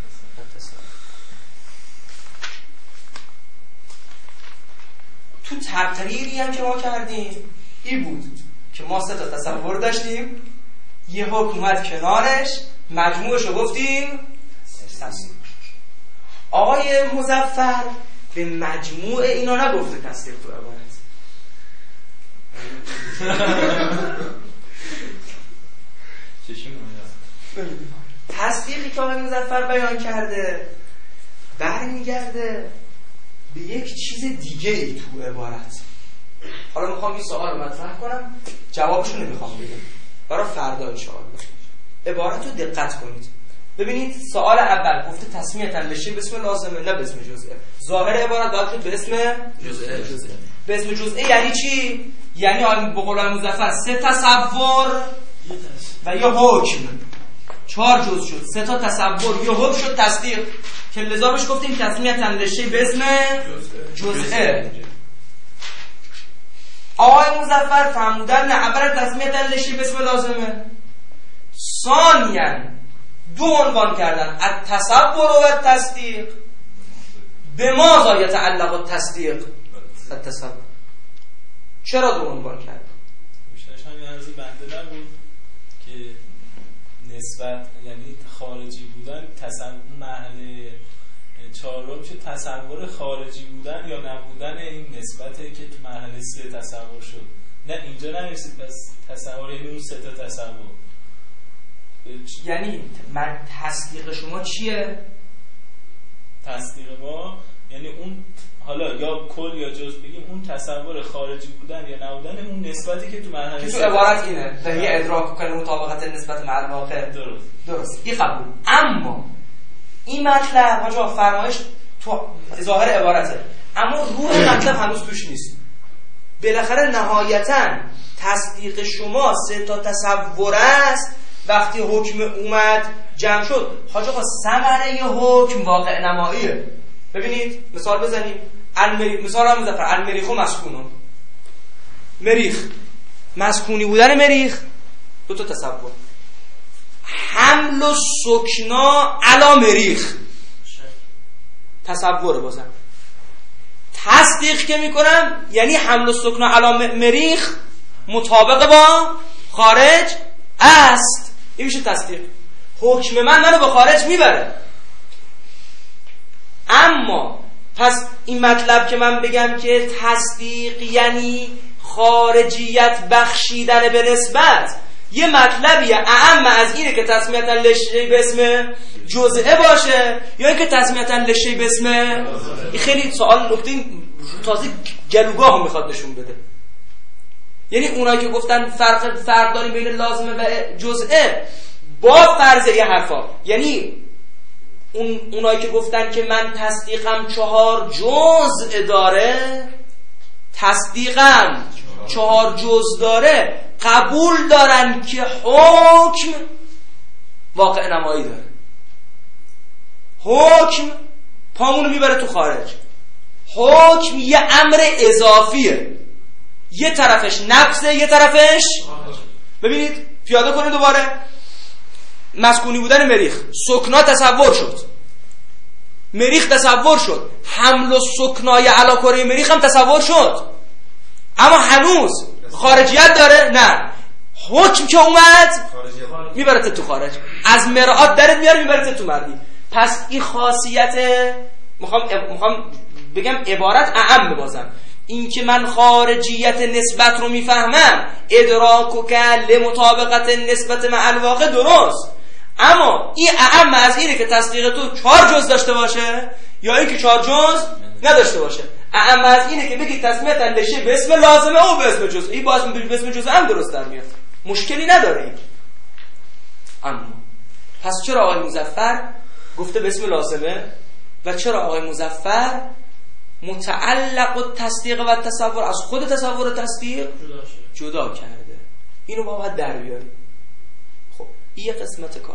تو تقریری هم که ما کردیم این بود که ما 3 تصور داشتیم یه حکم اومد کنارش مجموعش رو گفتیم تصدیق. آقای مظفر به مجموع اینا نگفته تصدیق تو عبارت تصدیقی که آقای مظفر بیان کرده برمیگرده به یک چیز دیگه ای تو عبارت. حالا میخوام این سوال رو مطرح کنم جوابشو نمیخوام بگم برای فردا انشاءالله. عبارت رو دقت کنید ببینید سوال اول گفته تسمیه تنلشی به اسم لازمه نه به اسم جزئه. ظاهر عبارت باید به اسم جزئه. به اسم جزئه یعنی چی؟ یعنی به قول مظفر 3 تصور و یه حکم 4 جزء شد 3 تا تصور یه حکم شد تصدیق که لذا بهش گفتیم تسمیه تنلشی به اسم جزئه. آقای مظفر فرمودن نه اول تسمیه تنلشی به اسم لازمه ثانیاً 2 عنوان کردن التصور و التصدیق به ما زایت علق و تصدیق التصور. چرا 2 عنوان کردن؟ بیشترش همین عرض بنده نبود که نسبت یعنی خارجی بودن تصور مرحله 4 میشه تصور خارجی بودن یا نبودن این نسبته که تو مرحله 3 تصور شد نه اینجا نرسید پس تصور یعنی اون 3 تا تصور یعنی من تصدیق شما چیه؟ تصدیق ما یعنی اون حالا یا کل یا جزء بگیم اون تصور خارجی بودن یا نبودن اون نسبتی که تو مرحله که تو عبارت اینه وهی ادراک کنه مطابقت نسبت مع الواقع. درست این قبول. اما این مطلب آجا فرمایش تو ظاهر عبارته اما روح مطلب هنوز توش نیست. بالاخره نهایتاً تصدیق شما 3 تا تصور است وقتی حکم اومد جمع شد. حاج آقا ثمره حکم واقع نماییه. ببینید مثال بزنیم مثال هم مظفر المریخ و مسکونون مریخ مسکونی بودن مریخ، دو تا تصور. حمل و سکنا علی مریخ، تصوره. بازم تصدیق که میکنم یعنی حمل و سکنا علی مریخ مطابق با خارج است، این میشه تصدیق. حکم منو به خارج میبره. اما پس این مطلب که من بگم که تصدیق یعنی خارجیت بخشیدن به نسبت، یه مطلبیه اعم از اینه که تسمیتا لشی به اسم جزئه باشه یا اینکه تسمیتا لشی به اسم. این خیلی سوال نکته تازه گلوگاه هم میخواد نشون بده. یعنی اونایی که گفتن فرق داریم بین لازمه و جزئه با فرضیه یه حرفا، یعنی اونایی که گفتن که من تصدیقم 4 جزء داره، تصدیقم 4 جزء داره، قبول دارن که حکم واقع نمایی داره. حکم پامونو میبره تو خارج. حکم یه امر اضافیه، یه طرفش نفسه یه طرفش. ببینید پیاده کنید دوباره. مسکونی بودن مریخ، سکنا تصور شد، مریخ تصور شد، حمل و سکنای علی کره مریخ هم تصور شد، اما هنوز خارجیت داره؟ نه. حکم که اومد میبرته تو خارج، از مرآت درت میاره میبرته تو مردی. پس این خاصیت میخوام بگم عبارت اعم بازم، این که من خارجیت نسبت رو میفهمم، ادراک و کل مطابقت نسبت مع الواقع درست، اما این اعم از اینه که تصدیق تو 4 جز داشته باشه یا اینکه 4 جز نداشته باشه. اعم از اینه که بگی تسمیه تلشه به اسم لازمه او به اسم جز، این باز به اسم جز هم درست در میاد، مشکلی نداره این. اما پس چرا آقای مظفر گفته به اسم لازمه و چرا آقای مظفر متعلق و تصدیق و تصور از خود تصور و تصدیق جدا کرده؟ اینو باید در بیاریم. خب این یه قسمت کار.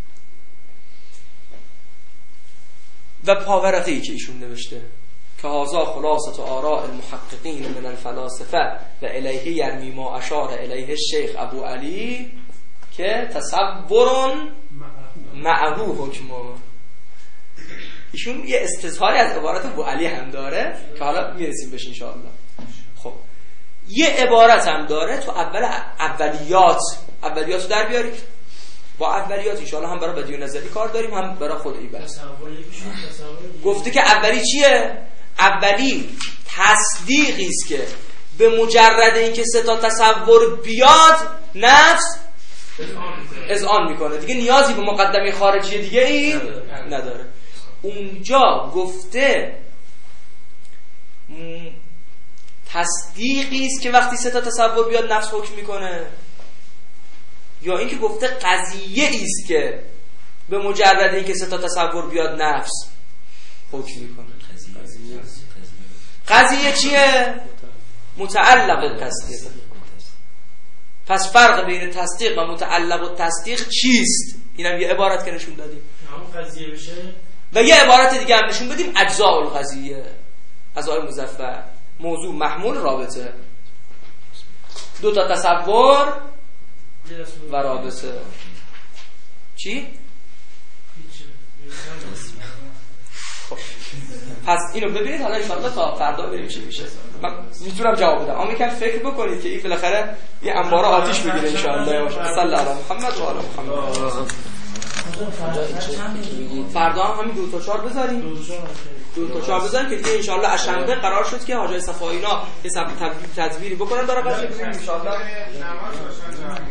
و پاورقی که ایشون نوشته که هازا خلاصة آراء المحققین من الفلاسفه و الیه یرمی ما اشار الیه الشیخ ابو علی که تصور معه حکم. ایشون یه استظهاری از عبارت ابو علی هم داره که حالا میرسیم بهش انشاءالله. خب یه عبارت هم داره تو اولیات در بیاریم. با اولیات انشاءالله هم برای بدیع نظری کار داریم، هم برای خود ای بحث. گفته که اولی چیه؟ اولی تصدیقی است که به مجرد اینکه 3 تا تصور بیاد نفس اذعان میکنه، دیگه نیازی به مقدمه خارجی دیگه ای نداره. اونجا گفته تصدیقی است که وقتی 3 تا تصور بیاد نفس حکم میکنه، یا اینکه گفته قضیه است که به مجرد اینکه 3 تا تصور بیاد نفس حکم میکنه. قضیه چیه؟ متعلق التصدیق. پس فرق بین تصدیق و متعلق التصدیق چیست؟ اینم یه عبارت که نشون دادیم. قضیه بشه. و یه عبارت دیگه هم نشون بدیم، اجزاء القضیه از آقای مظفر، موضوع محمول رابطه، 2 تا تصور و رابطه. چی؟ خب پس اینو ببینید، حالا انشاءالله تا فردا ببینیم چی میشه. من میتونم جواب بدم، اما یکم فکر بکنید که این بالاخره یه انبار آتیش میگیره انشاءالله. صلی علی محمد و آل محمد. فردا هم همین 2 تا 4 بذاریم، 2 تا 4 بذاریم که دیگه انشاءالله اشنبه قرار شد که حاجی صفایینا حساب تدبیری بکنن برای قضیه ان شاءالله.